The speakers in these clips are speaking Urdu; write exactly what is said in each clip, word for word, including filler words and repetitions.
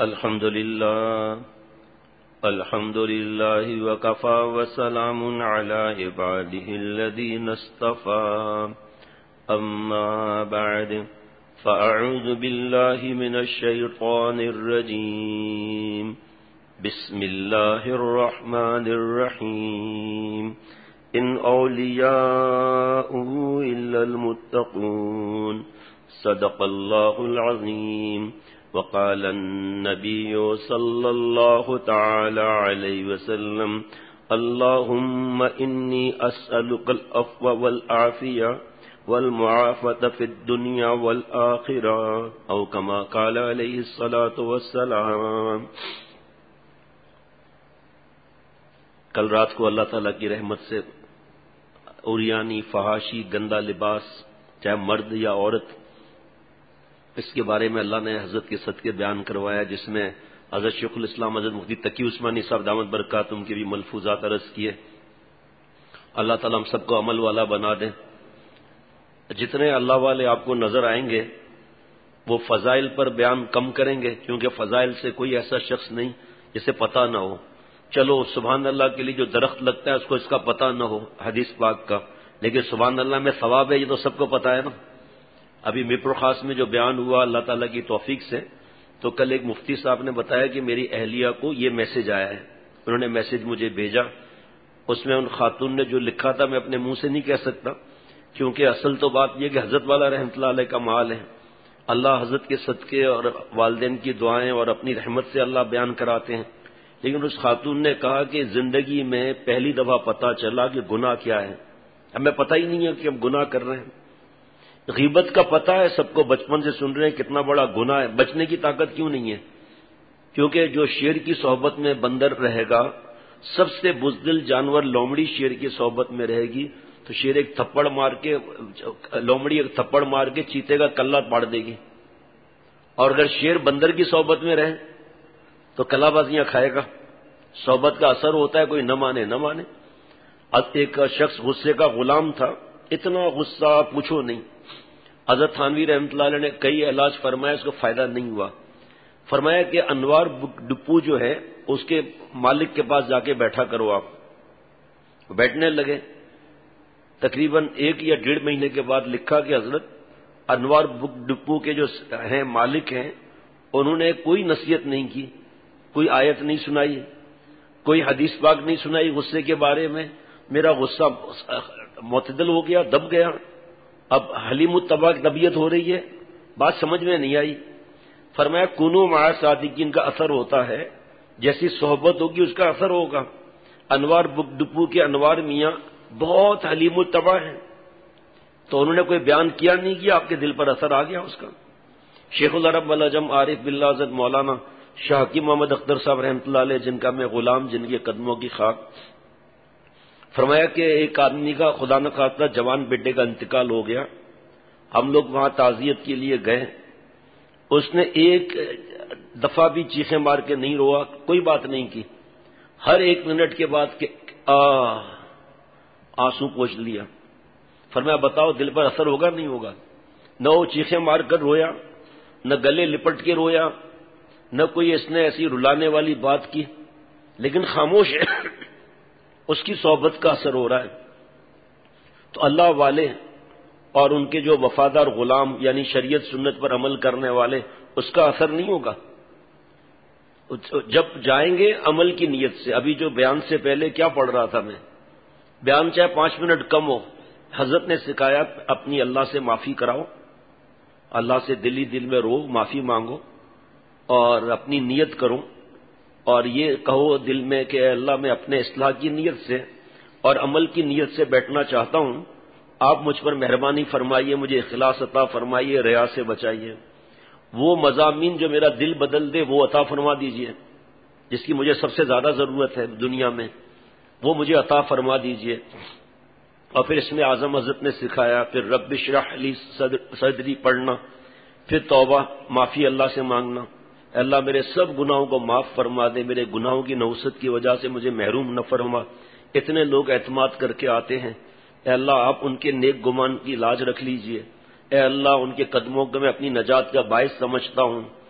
الحمد لله الحمد لله وكفى وسلام على عباده الذين اصطفى أما بعد فأعوذ بالله من الشيطان الرجيم بسم الله الرحمن الرحيم إن أولياؤه إلا المتقون صدق الله العظيم. وقال النبي صلى الله تعالى عليه وسلم اللهم إني أسألك العفو والعافية والمعافاة في الدنيا والآخرة أو كما قال عليه الصلاة والسلام. کل رات کو اللہ تعالیٰ کی رحمت سے عریانی، فحاشی، گندا لباس، چاہے مرد یا عورت، اس کے بارے میں اللہ نے حضرت کے صدقے بیان کروایا، جس میں حضرت شیخ الاسلام حضرت مفتی تقی عثمانی صاحب دامت برکاتہم کے بھی ملفوظات عرض کیے. اللہ تعالیٰ ہم سب کو عمل والا بنا دیں. جتنے اللہ والے آپ کو نظر آئیں گے وہ فضائل پر بیان کم کریں گے، کیونکہ فضائل سے کوئی ایسا شخص نہیں جسے پتہ نہ ہو. چلو سبحان اللہ کے لیے جو درخت لگتا ہے اس کو اس کا پتہ نہ ہو حدیث پاک کا، لیکن سبحان اللہ میں ثواب ہے یہ تو سب کو پتہ ہے نا. ابھی میپر خاص میں جو بیان ہوا اللہ تعالیٰ کی توفیق سے، تو کل ایک مفتی صاحب نے بتایا کہ میری اہلیہ کو یہ میسج آیا ہے. انہوں نے میسج مجھے بھیجا، اس میں ان خاتون نے جو لکھا تھا میں اپنے منہ سے نہیں کہہ سکتا، کیونکہ اصل تو بات یہ کہ حضرت والا رحمۃ اللہ علیہ کا مال ہے. اللہ حضرت کے صدقے اور والدین کی دعائیں اور اپنی رحمت سے اللہ بیان کراتے ہیں. لیکن اس خاتون نے کہا کہ زندگی میں پہلی دفعہ پتہ چلا کہ گناہ کیا ہے. ہمیں پتہ ہی نہیں ہے کہ ہم گناہ کر رہے ہیں. غیبت کا پتہ ہے سب کو، بچپن سے سن رہے ہیں کتنا بڑا گناہ ہے. بچنے کی طاقت کیوں نہیں ہے؟ کیونکہ جو شیر کی صحبت میں بندر رہے گا، سب سے بزدل جانور لومڑی شیر کی صحبت میں رہے گی تو شیر ایک تھپڑ مار کے لومڑی ایک تھپڑ مار کے چیتے کا کلہ پاڑ دے گی. اور اگر شیر بندر کی صحبت میں رہے تو کلا بازیاں کھائے گا. صحبت کا اثر ہوتا ہے، کوئی نہ مانے نہ مانے. اب ایک شخص غصے کا غلام تھا، اتنا غصہ پوچھو نہیں. حضرت تھانوی رحمۃ اللہ علیہ نے کئی علاج فرمایا، اس کو فائدہ نہیں ہوا. فرمایا کہ انوار ڈپو جو ہے اس کے مالک کے پاس جا کے بیٹھا کرو. آپ بیٹھنے لگے. تقریباً ایک یا ڈیڑھ مہینے کے بعد لکھا کہ حضرت انوار بک ڈپو کے جو ہیں مالک ہیں، انہوں نے کوئی نصیحت نہیں کی، کوئی آیت نہیں سنائی، کوئی حدیث پاک نہیں سنائی غصے کے بارے میں. میرا غصہ معتدل ہو گیا، دب گیا. اب حلیم الطبع کی طبیعت ہو رہی ہے، بات سمجھ میں نہیں آئی. فرمایا کنو مع صادقین کا اثر ہوتا ہے، جیسی صحبت ہوگی اس کا اثر ہوگا. انوار بک ڈپو کے انوار میاں بہت حلیم الطبع ہیں، تو انہوں نے کوئی بیان کیا نہیں کیا، آپ کے دل پر اثر آ گیا اس کا. شیخ العرب والعجم عارف باللہ حضرت مولانا شاہ حکیم محمد اختر صاحب رحمۃ اللہ علیہ، جن کا میں غلام، جن کے قدموں کی خاک. فرمایا کہ ایک آدمی کا خدا نخواستہ جوان بیٹے کا انتقال ہو گیا. ہم لوگ وہاں تعزیت کے لیے گئے. اس نے ایک دفعہ بھی چیخیں مار کے نہیں روا، کوئی بات نہیں کی. ہر ایک منٹ کے بعد کہ آ آنسو پوچھ لیا. فرمایا بتاؤ دل پر اثر ہوگا نہیں ہوگا؟ نہ وہ چیخیں مار کر رویا، نہ گلے لپٹ کے رویا، نہ کوئی اس نے ایسی رلانے والی بات کی، لیکن خاموش ہے. اس کی صحبت کا اثر ہو رہا ہے. تو اللہ والے اور ان کے جو وفادار غلام، یعنی شریعت سنت پر عمل کرنے والے، اس کا اثر نہیں ہوگا. جب جائیں گے عمل کی نیت سے. ابھی جو بیان سے پہلے کیا پڑھ رہا تھا میں، بیان چاہے پانچ منٹ کم ہو، حضرت نے سکھایا اپنی اللہ سے معافی کراؤ، اللہ سے دلی دل میں رو، معافی مانگو اور اپنی نیت کرو. اور یہ کہو دل میں کہ اے اللہ میں اپنے اصلاح کی نیت سے اور عمل کی نیت سے بیٹھنا چاہتا ہوں، آپ مجھ پر مہربانی فرمائیے، مجھے اخلاص عطا فرمائیے، ریا سے بچائیے. وہ مضامین جو میرا دل بدل دے وہ عطا فرما دیجئے، جس کی مجھے سب سے زیادہ ضرورت ہے دنیا میں، وہ مجھے عطا فرما دیجئے. اور پھر اس میں اعظم حضرت نے سکھایا، پھر رب اشرح لی صدری پڑھنا، پھر توبہ، معافی اللہ سے مانگنا. اے اللہ میرے سب گناہوں کو معاف فرما دے، میرے گناہوں کی نحوست کی وجہ سے مجھے محروم نہ فرما. اتنے لوگ اعتماد کر کے آتے ہیں، اے اللہ آپ ان کے نیک گمان کی لاج رکھ لیجئے. اے اللہ ان کے قدموں کو میں اپنی نجات کا باعث سمجھتا ہوں.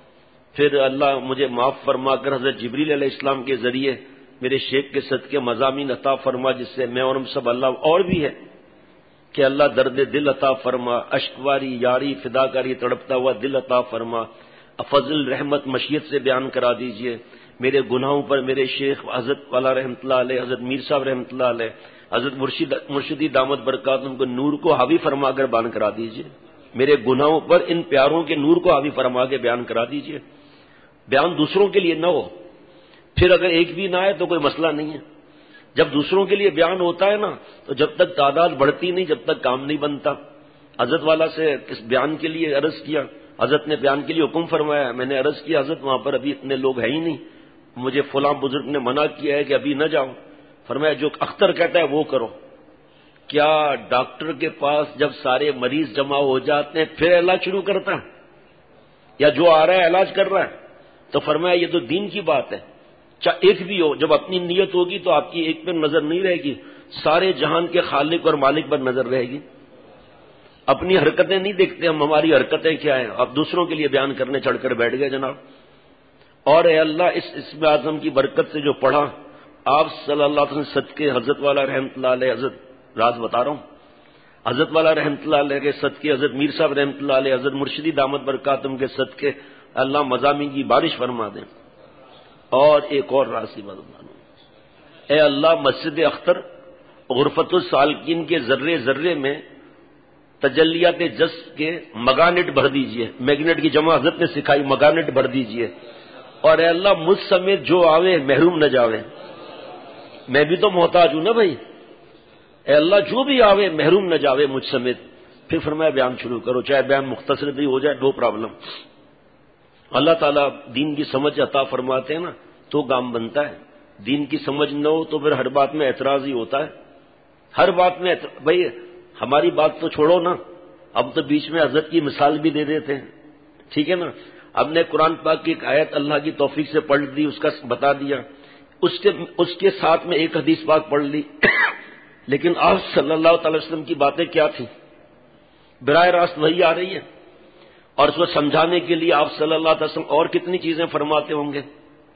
پھر اللہ مجھے معاف فرما کر حضرت جبریل علیہ السلام کے ذریعے میرے شیخ کے صدقے مضامین عطا فرما، جس سے میں اور ہم سب اللہ اور بھی ہے کہ اللہ درد دل عطا فرما، اشکواری یاری فداکاری تڑپتا ہوا دل عطا فرما، فضل رحمت مشیت سے بیان کرا دیجئے، میرے گناہوں پر میرے شیخ حضرت والا رحمۃ اللہ علیہ، حضرت میر صاحب رحمۃ اللہ علیہ، حضرت مرشد مرشدی دامت برکاتہم کو نور کو حاوی فرما کر بیان کرا دیجئے، میرے گناہوں پر ان پیاروں کے نور کو حاوی فرما کے بیان کرا دیجئے۔ بیان دوسروں کے لیے نہ ہو، پھر اگر ایک بھی نہ آئے تو کوئی مسئلہ نہیں ہے۔ جب دوسروں کے لیے بیان ہوتا ہے نا تو جب تک تعداد بڑھتی نہیں جب تک کام نہیں بنتا۔ حضرت والا سے اس بیان کے لیے عرض کیا، حضرت نے بیان کے لیے حکم فرمایا، میں نے عرض کیا حضرت وہاں پر ابھی اتنے لوگ ہیں ہی نہیں، مجھے فلاں بزرگ نے منع کیا ہے کہ ابھی نہ جاؤ۔ فرمایا جو اختر کہتا ہے وہ کرو۔ کیا ڈاکٹر کے پاس جب سارے مریض جمع ہو جاتے ہیں پھر علاج شروع کرتا ہے، یا جو آ رہا ہے علاج کر رہا ہے؟ تو فرمایا یہ تو دین کی بات ہے، چاہے ایک بھی ہو، جب اپنی نیت ہوگی تو آپ کی ایک پہ نظر نہیں رہے گی، سارے جہان کے خالق اور مالک پر نظر رہے گی۔ اپنی حرکتیں نہیں دیکھتے ہم، ہماری حرکتیں کیا ہیں، اب دوسروں کے لیے بیان کرنے چڑھ کر بیٹھ گئے جناب۔ اور اے اللہ اس اسم اعظم کی برکت سے جو پڑھا، آپ صلی اللہ علیہ وسلم صدقے حضرت والا رحمۃ اللہ علیہ، حضرت راز بتا رہا ہوں، حضرت والا رحمۃ اللہ علیہ کے صدقے، حضرت میر صاحب رحمۃ اللہ علیہ، حضرت مرشدی دامت برکاتہم کے صدقے اللہ مضامین کی بارش فرما دیں۔ اور ایک اور راز کی بات مانو، اے اللہ مسجد اختر غرفت السالکین کے ذرے ذرے میں تجلیات جذب کے مگانٹ بھر دیجئے، میگنیٹ کی جمع حضرت نے سکھائی، مگانٹ بھر دیجئے۔ اور اے اللہ مجھ سمیت جو آوے محروم نہ جاوے، میں بھی تو محتاج ہوں نا بھائی، اے اللہ جو بھی آوے محروم نہ جاوے مجھ سمیت۔ پھر فرمایا بیان شروع کرو، چاہے بیان مختصر بھی ہو جائے، نو پرابلم۔ اللہ تعالیٰ دین کی سمجھ عطا فرماتے ہیں نا تو کام بنتا ہے، دین کی سمجھ نہ ہو تو پھر ہر بات میں اعتراض ہی ہوتا ہے، ہر بات میں اعتراض۔ بھائی ہماری بات تو چھوڑو نا، اب تو بیچ میں حضرت کی مثال بھی دے دیتے ہیں، ٹھیک ہے نا، ہم نے قرآن پاک کی ایک آیت اللہ کی توفیق سے پڑھ دی، اس کا بتا دیا، اس کے اس کے ساتھ میں ایک حدیث پاک پڑھ لی، لیکن آپ صلی اللہ تعالی وسلم کی باتیں کیا تھیں؟ براہ راست وہی آ رہی ہے، اور اس کو سمجھانے کے لیے آپ صلی اللہ علیہ وسلم اور کتنی چیزیں فرماتے ہوں گے،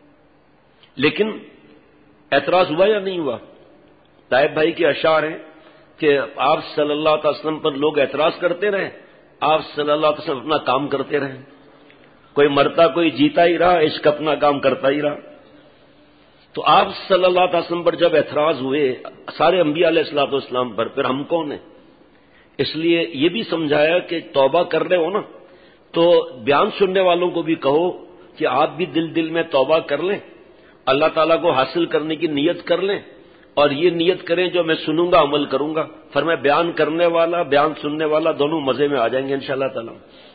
لیکن اعتراض ہوا یا نہیں ہوا؟ طائب بھائی کے اشعار ہیں کہ آپ صلی اللہ علیہ وسلم پر لوگ اعتراض کرتے رہے، آپ صلی اللہ علیہ وسلم اپنا کام کرتے رہے، کوئی مرتا کوئی جیتا ہی رہا، عشق اپنا کام کرتا ہی رہا۔ تو آپ صلی اللہ علیہ وسلم پر جب اعتراض ہوئے سارے انبیاء علیہ الصلوۃ والسلام پر، پھر ہم کون ہیں؟ اس لیے یہ بھی سمجھایا کہ توبہ کر رہے ہو نا تو بیان سننے والوں کو بھی کہو کہ آپ بھی دل دل میں توبہ کر لیں، اللہ تعالیٰ کو حاصل کرنے کی نیت کر لیں، اور یہ نیت کریں جو میں سنوں گا عمل کروں گا۔ فرمایا بیان کرنے والا بیان سننے والا دونوں مزے میں آ جائیں گے انشاءاللہ تعالیٰ۔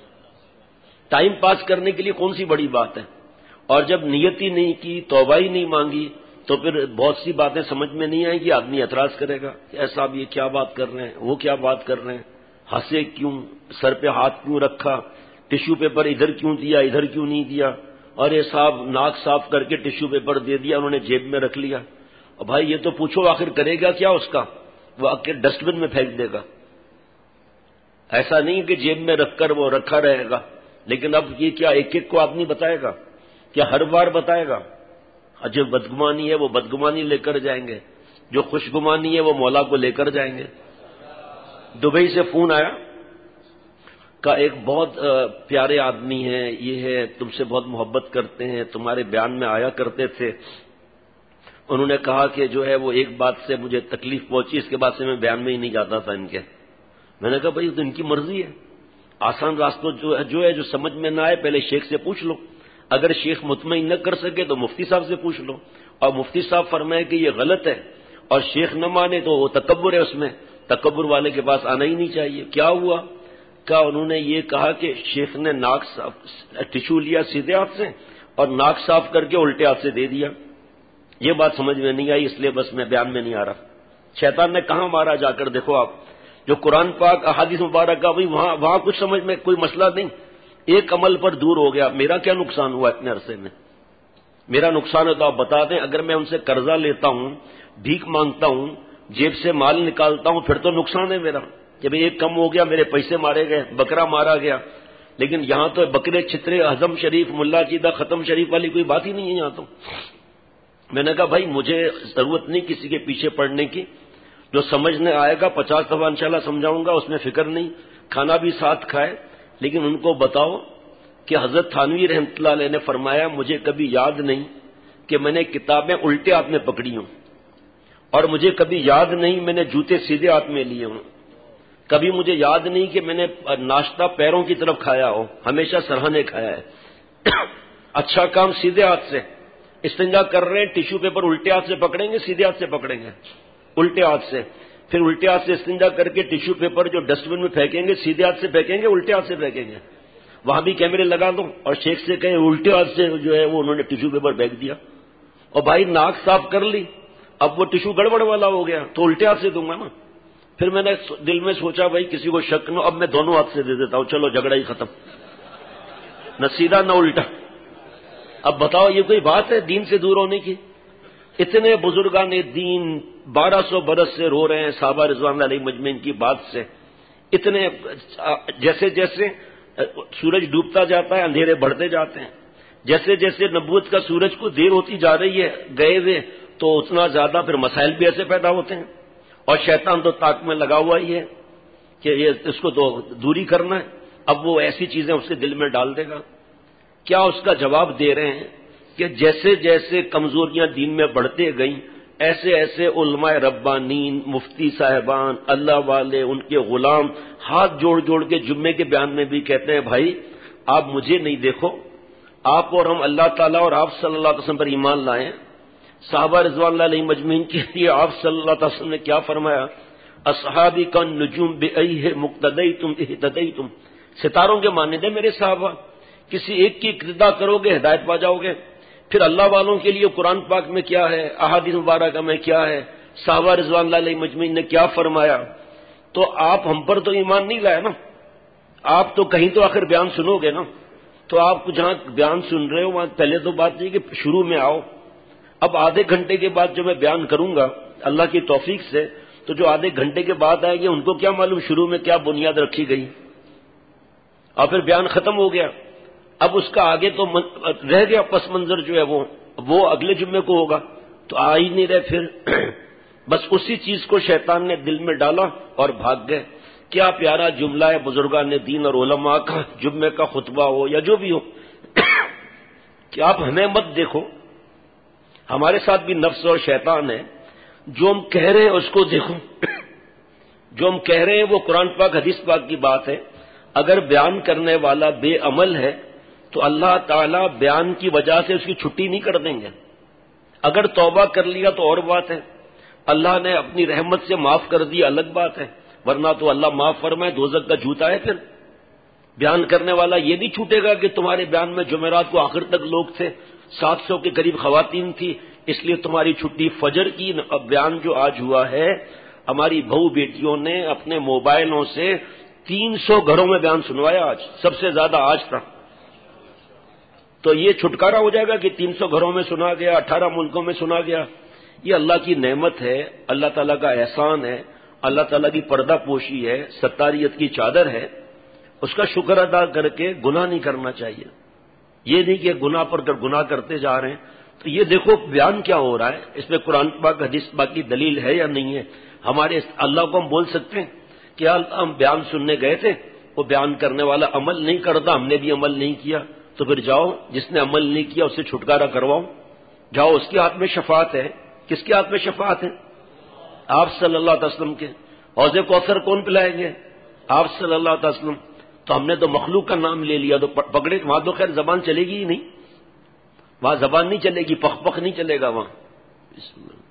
ٹائم پاس کرنے کے لیے کون سی بڑی بات ہے، اور جب نیت ہی نہیں کی، توبہ ہی نہیں مانگی، تو پھر بہت سی باتیں سمجھ میں نہیں آئیں گی، آدمی اعتراض کرے گا کہ ایسا اب یہ کیا بات کر رہے ہیں، وہ کیا بات کر رہے ہیں، ہنسے کیوں، سر پہ ہاتھ کیوں رکھا، ٹیشو پیپر ادھر کیوں دیا ادھر کیوں نہیں دیا، اور یہ صاحب ناک صاف کر کے ٹیشو پیپر دے دیا، انہوں نے جیب میں رکھ لیا۔ اور بھائی یہ تو پوچھو آخر کرے گا کیا اس کا؟ وہ آ کے ڈسٹ بن میں پھینک دے گا، ایسا نہیں کہ جیب میں رکھ کر وہ رکھا رہے گا، لیکن اب یہ کیا ایک ایک کو آدمی بتائے گا؟ کیا ہر بار بتائے گا؟ جو بدگمانی ہے وہ بدگمانی لے کر جائیں گے، جو خوشگمانی ہے وہ مولا کو لے کر جائیں گے۔ دبئی سے فون آیا کا ایک بہت پیارے آدمی ہیں، یہ ہے تم سے بہت محبت کرتے ہیں، تمہارے بیان میں آیا کرتے تھے، انہوں نے کہا کہ جو ہے وہ ایک بات سے مجھے تکلیف پہنچی، اس کے بعد سے میں بیان میں ہی نہیں جاتا تھا ان کے۔ میں نے کہا بھائی تو ان کی مرضی ہے، آسان راستوں جو ہے جو ہے جو سمجھ میں نہ آئے پہلے شیخ سے پوچھ لو، اگر شیخ مطمئن نہ کر سکے تو مفتی صاحب سے پوچھ لو، اور مفتی صاحب فرمائے کہ یہ غلط ہے اور شیخ نہ مانے تو وہ تکبر ہے، اس میں تکبر والے کے پاس آنا ہی نہیں چاہیے۔ کیا ہوا؟ کہا انہوں نے یہ کہا کہ شیخ نے ناک صاف ٹشو لیا سیدھے ہاتھ سے اور ناک صاف کر کے الٹے ہاتھ سے دے دیا، یہ بات سمجھ میں نہیں آئی، اس لیے بس میں بیان میں نہیں آ رہا۔ شیطان نے کہاں مارا جا کر دیکھو آپ، جو قرآن پاک احادیث مبارکہ وہی وہاں وہاں کچھ سمجھ میں کوئی مسئلہ نہیں، ایک عمل پر دور ہو گیا۔ میرا کیا نقصان ہوا اتنے عرصے میں؟ میرا نقصان ہے تو آپ بتا دیں، اگر میں ان سے قرضہ لیتا ہوں، بھیک مانگتا ہوں، جیب سے مال نکالتا ہوں، پھر تو نقصان ہے میرا، جب ایک کم ہو گیا، میرے پیسے مارے گئے، بکرا مارا گیا۔ لیکن یہاں تو بکرے چھترے ہضم شریف ملا چیدہ ختم شریف والی کوئی بات ہی نہیں ہے یہاں تو. میں نے کہا بھائی مجھے ضرورت نہیں کسی کے پیچھے پڑنے کی، جو سمجھنے آئے گا پچاس دفعہ انشاءاللہ سمجھاؤں گا، اس میں فکر نہیں، کھانا بھی ساتھ کھائے، لیکن ان کو بتاؤ کہ حضرت تھانوی رحمۃ اللہ علیہ نے فرمایا مجھے کبھی یاد نہیں کہ میں نے کتابیں الٹے ہاتھ میں پکڑی ہوں، اور مجھے کبھی یاد نہیں میں نے جوتے سیدھے ہاتھ میں لیے ہوں، کبھی مجھے یاد نہیں کہ میں نے ناشتہ پیروں کی طرف کھایا ہو، ہمیشہ سرہانے کھایا ہے. اچھا کام سیدھے ہاتھ سے، استنجا کر رہے ہیں ٹیشو پیپر الٹے ہاتھ سے پکڑیں گے سیدھے ہاتھ سے پکڑیں گے؟ الٹے ہاتھ سے. پھر الٹے ہاتھ سے استنجا کر کے ٹیشو پیپر جو ڈسٹ بن میں پھینکیں گے سیدھے ہاتھ سے پھینکیں گے الٹے ہاتھ سے پھینکیں گے؟ وہاں بھی کیمرے لگا دو اور شیخ سے کہیں الٹے ہاتھ سے جو ہے وہ انہوں نے ٹیشو پیپر پھینک دیا، اور بھائی ناک صاف کر لی، اب وہ ٹیشو گڑبڑ والا ہو گیا تو الٹے ہاتھ سے دوں گا نا. پھر میں نے دل میں سوچا بھائی کسی کو شک نہ، اب میں دونوں ہاتھ سے دے دیتا ہوں، چلو جھگڑا ہی ختم، نہ سیدھا نہ الٹا. اب بتاؤ یہ کوئی بات ہے دین سے دور ہونے کی؟ اتنے بزرگان دین بارہ سو برس سے رو رہے ہیں صحابہ رضوان اللہ علیہ مجمعین کی بات سے. اتنے جیسے جیسے سورج ڈوبتا جاتا ہے اندھیرے بڑھتے جاتے ہیں، جیسے جیسے نبوت کا سورج کو دیر ہوتی جا رہی ہے گئے ہوئے تو اتنا زیادہ پھر مسائل بھی ایسے پیدا ہوتے ہیں. اور شیطان تو طاق میں لگا ہوا ہی ہے کہ یہ اس کو تو دوری کرنا ہے، اب وہ ایسی چیزیں اس کے دل میں ڈال دے گا. کیا اس کا جواب دے رہے ہیں کہ جیسے جیسے کمزوریاں دین میں بڑھتے گئیں ایسے ایسے علماء ربانین، مفتی صاحبان، اللہ والے، ان کے غلام ہاتھ جوڑ جوڑ کے جمعے کے بیان میں بھی کہتے ہیں بھائی آپ مجھے نہیں دیکھو، آپ اور ہم اللہ تعالیٰ اور آپ صلی اللہ علیہ وسلم پر ایمان لائیں. صحابہ رضوان اللہ علیہ مجمعین کے لیے آپ صلی اللہ علیہ وسلم نے کیا فرمایا؟ اصحابی کا نجوم بأیہ مقتدیتم اہتدیتم، ستاروں کے مانند ہیں میرے صحابہ، کسی ایک کی اقتداء کرو گے ہدایت پا جاؤ گے. پھر اللہ والوں کے لیے قرآن پاک میں کیا ہے، احادیث مبارکہ میں کیا ہے، صحابہ رضوان اللہ علیہ مجمعین نے کیا فرمایا. تو آپ ہم پر تو ایمان نہیں لائے نا، آپ تو کہیں تو آخر بیان سنو گے نا. تو آپ جہاں بیان سن رہے ہو وہاں پہلے تو بات یہ کہ شروع میں آؤ. اب آدھے گھنٹے کے بعد جو میں بیان کروں گا اللہ کی توفیق سے، تو جو آدھے گھنٹے کے بعد آئے گے ان کو کیا معلوم شروع میں کیا بنیاد رکھی گئی، اور پھر بیان ختم ہو گیا. اب اس کا آگے تو رہ گیا پس منظر جو ہے وہ وہ اگلے جمعے کو ہوگا، تو آ ہی نہیں رہے. پھر بس اسی چیز کو شیطان نے دل میں ڈالا اور بھاگ گئے. کیا پیارا جملہ ہے بزرگان دین اور علماء کا، جمعے کا خطبہ ہو یا جو بھی ہو کہ آپ ہمیں مت دیکھو، ہمارے ساتھ بھی نفس اور شیطان ہے. جو ہم کہہ رہے ہیں اس کو دیکھو، جو ہم کہہ رہے ہیں وہ قرآن پاک حدیث پاک کی بات ہے. اگر بیان کرنے والا بے عمل ہے تو اللہ تعالیٰ بیان کی وجہ سے اس کی چھٹی نہیں کر دیں گے. اگر توبہ کر لیا تو اور بات ہے، اللہ نے اپنی رحمت سے معاف کر دیا الگ بات ہے، ورنہ تو اللہ معاف فرمائے دوزخ کا جوتا ہے. پھر بیان کرنے والا یہ نہیں چھوٹے گا کہ تمہارے بیان میں جمعرات کو آخر تک لوگ تھے، سات سو کے قریب خواتین تھی، اس لیے تمہاری چھٹی. فجر کی بیان جو آج ہوا ہے ہماری بہو بیٹیوں نے اپنے موبائلوں سے تین سو گھروں میں بیان سنوایا، آج سب سے زیادہ آج تھا. تو یہ چھٹکارا ہو جائے گا کہ تین سو گھروں میں سنا گیا، اٹھارہ ملکوں میں سنا گیا. یہ اللہ کی نعمت ہے، اللہ تعالیٰ کا احسان ہے، اللہ تعالیٰ کی پردہ پوشی ہے، ستاریت کی چادر ہے. اس کا شکر ادا کر کے گناہ نہیں کرنا چاہیے. یہ نہیں کہ گناہ پر گناہ کرتے جا رہے ہیں. تو یہ دیکھو بیان کیا ہو رہا ہے، اس میں قرآن پاک حدیث پاک کی دلیل ہے یا نہیں ہے. ہمارے اللہ کو ہم بول سکتے ہیں کہ ہم بیان سننے گئے تھے، وہ بیان کرنے والا عمل نہیں کرتا، ہم نے بھی عمل نہیں کیا، تو پھر جاؤ جس نے عمل نہیں کیا اس سے چھٹکارا کرواؤ، جاؤ اس کے ہاتھ میں شفاعت ہے. کس کے ہاتھ میں شفاعت ہے؟ آپ صلی اللہ علیہ وسلم کے. حوض کوثر کون پلائیں گے؟ آپ صلی اللہ علیہ وسلم. تو ہم نے تو مخلوق کا نام لے لیا تو پکڑے، وہاں تو خیر زبان چلے گی ہی نہیں، وہاں زبان نہیں چلے گی، پخ پخ نہیں چلے گا وہاں. بسم اللہ.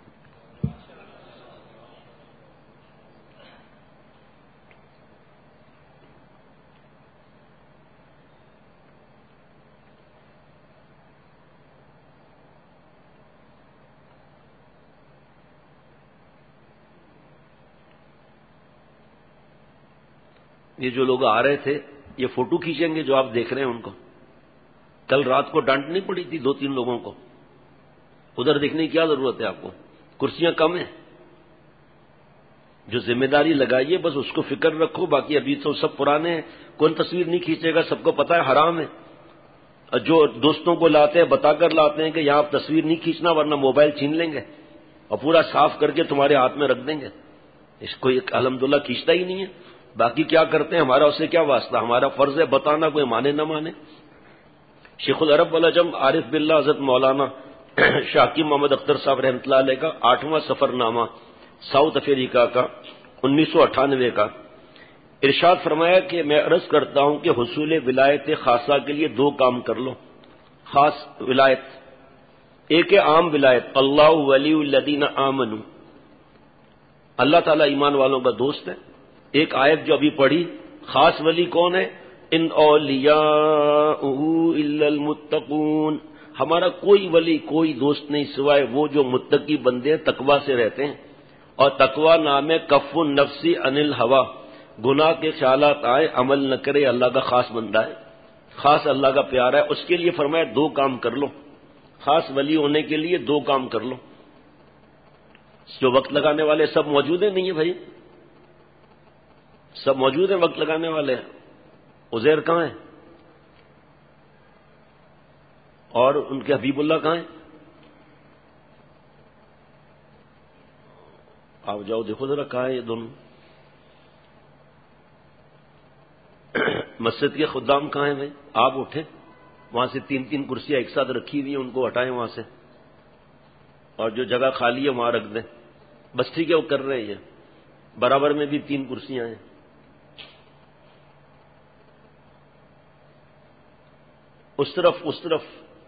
یہ جو لوگ آ رہے تھے یہ فوٹو کھینچیں گے جو آپ دیکھ رہے ہیں ان کو. کل رات کو ڈانٹ نہیں پڑی تھی دو تین لوگوں کو، ادھر دیکھنے کی کیا ضرورت ہے آپ کو؟ کرسیاں کم ہیں، جو ذمہ داری لگائیے بس اس کو فکر رکھو، باقی ابھی تو سب پرانے ہیں، کون تصویر نہیں کھینچے گا، سب کو پتہ ہے حرام ہے. جو دوستوں کو لاتے ہیں بتا کر لاتے ہیں کہ یہاں آپ تصویر نہیں کھینچنا ورنہ موبائل چھین لیں گے اور پورا صاف کر کے تمہارے ہاتھ میں رکھ دیں گے. اس کو الحمدللہ کھینچتا ہی نہیں ہے. باقی کیا کرتے ہیں، ہمارا اسے کیا واسطہ، ہمارا فرض ہے بتانا، کوئی مانے نہ مانے. شیخ العرب والعجم عارف باللہ حضرت مولانا شاکی محمد اختر صاحب رحمۃ اللہ علیہ کا آٹھواں سفر نامہ ساؤتھ افریقہ کا انیس سو اٹھانوے کا، ارشاد فرمایا کہ میں عرض کرتا ہوں کہ حصول ولایت خاصہ کے لیے دو کام کر لو. خاص ولایت، ایک ہے عام ولایت، اللہ ولی الذین آمنوا، اللہ تعالیٰ ایمان والوں کا دوست ہے. ایک آیت جو ابھی پڑھی، خاص ولی کون ہے، ان اولیاءہ الا المتقون، ہمارا کوئی ولی کوئی دوست نہیں سوائے وہ جو متقی بندے تقوی سے رہتے ہیں. اور تقوی نام ہے کف النفس عن الہوی، گناہ کے خیالات آئے عمل نہ کرے، اللہ کا خاص بندہ ہے، خاص اللہ کا پیارا ہے. اس کے لیے فرمایا دو کام کر لو، خاص ولی ہونے کے لیے دو کام کر لو. جو وقت لگانے والے سب موجود ہیں، نہیں ہے بھائی، سب موجود ہیں وقت لگانے والے. عزیر کہاں ہیں اور ان کے حبیب اللہ کہاں ہیں؟ آپ جاؤ دیکھو ذرا کہاں ہے یہ دونوں. مسجد کے خدام کہاں ہیں بھائی؟ آپ اٹھیں، وہاں سے تین تین کرسیاں ایک ساتھ رکھی ہوئی ہیں، ان کو ہٹائیں وہاں سے، اور جو جگہ خالی ہے وہاں رکھ دیں. بس ٹھیک ہے، وہ کر رہے ہیں. برابر میں بھی تین کرسیاں ہیں. اس طرف اس طرف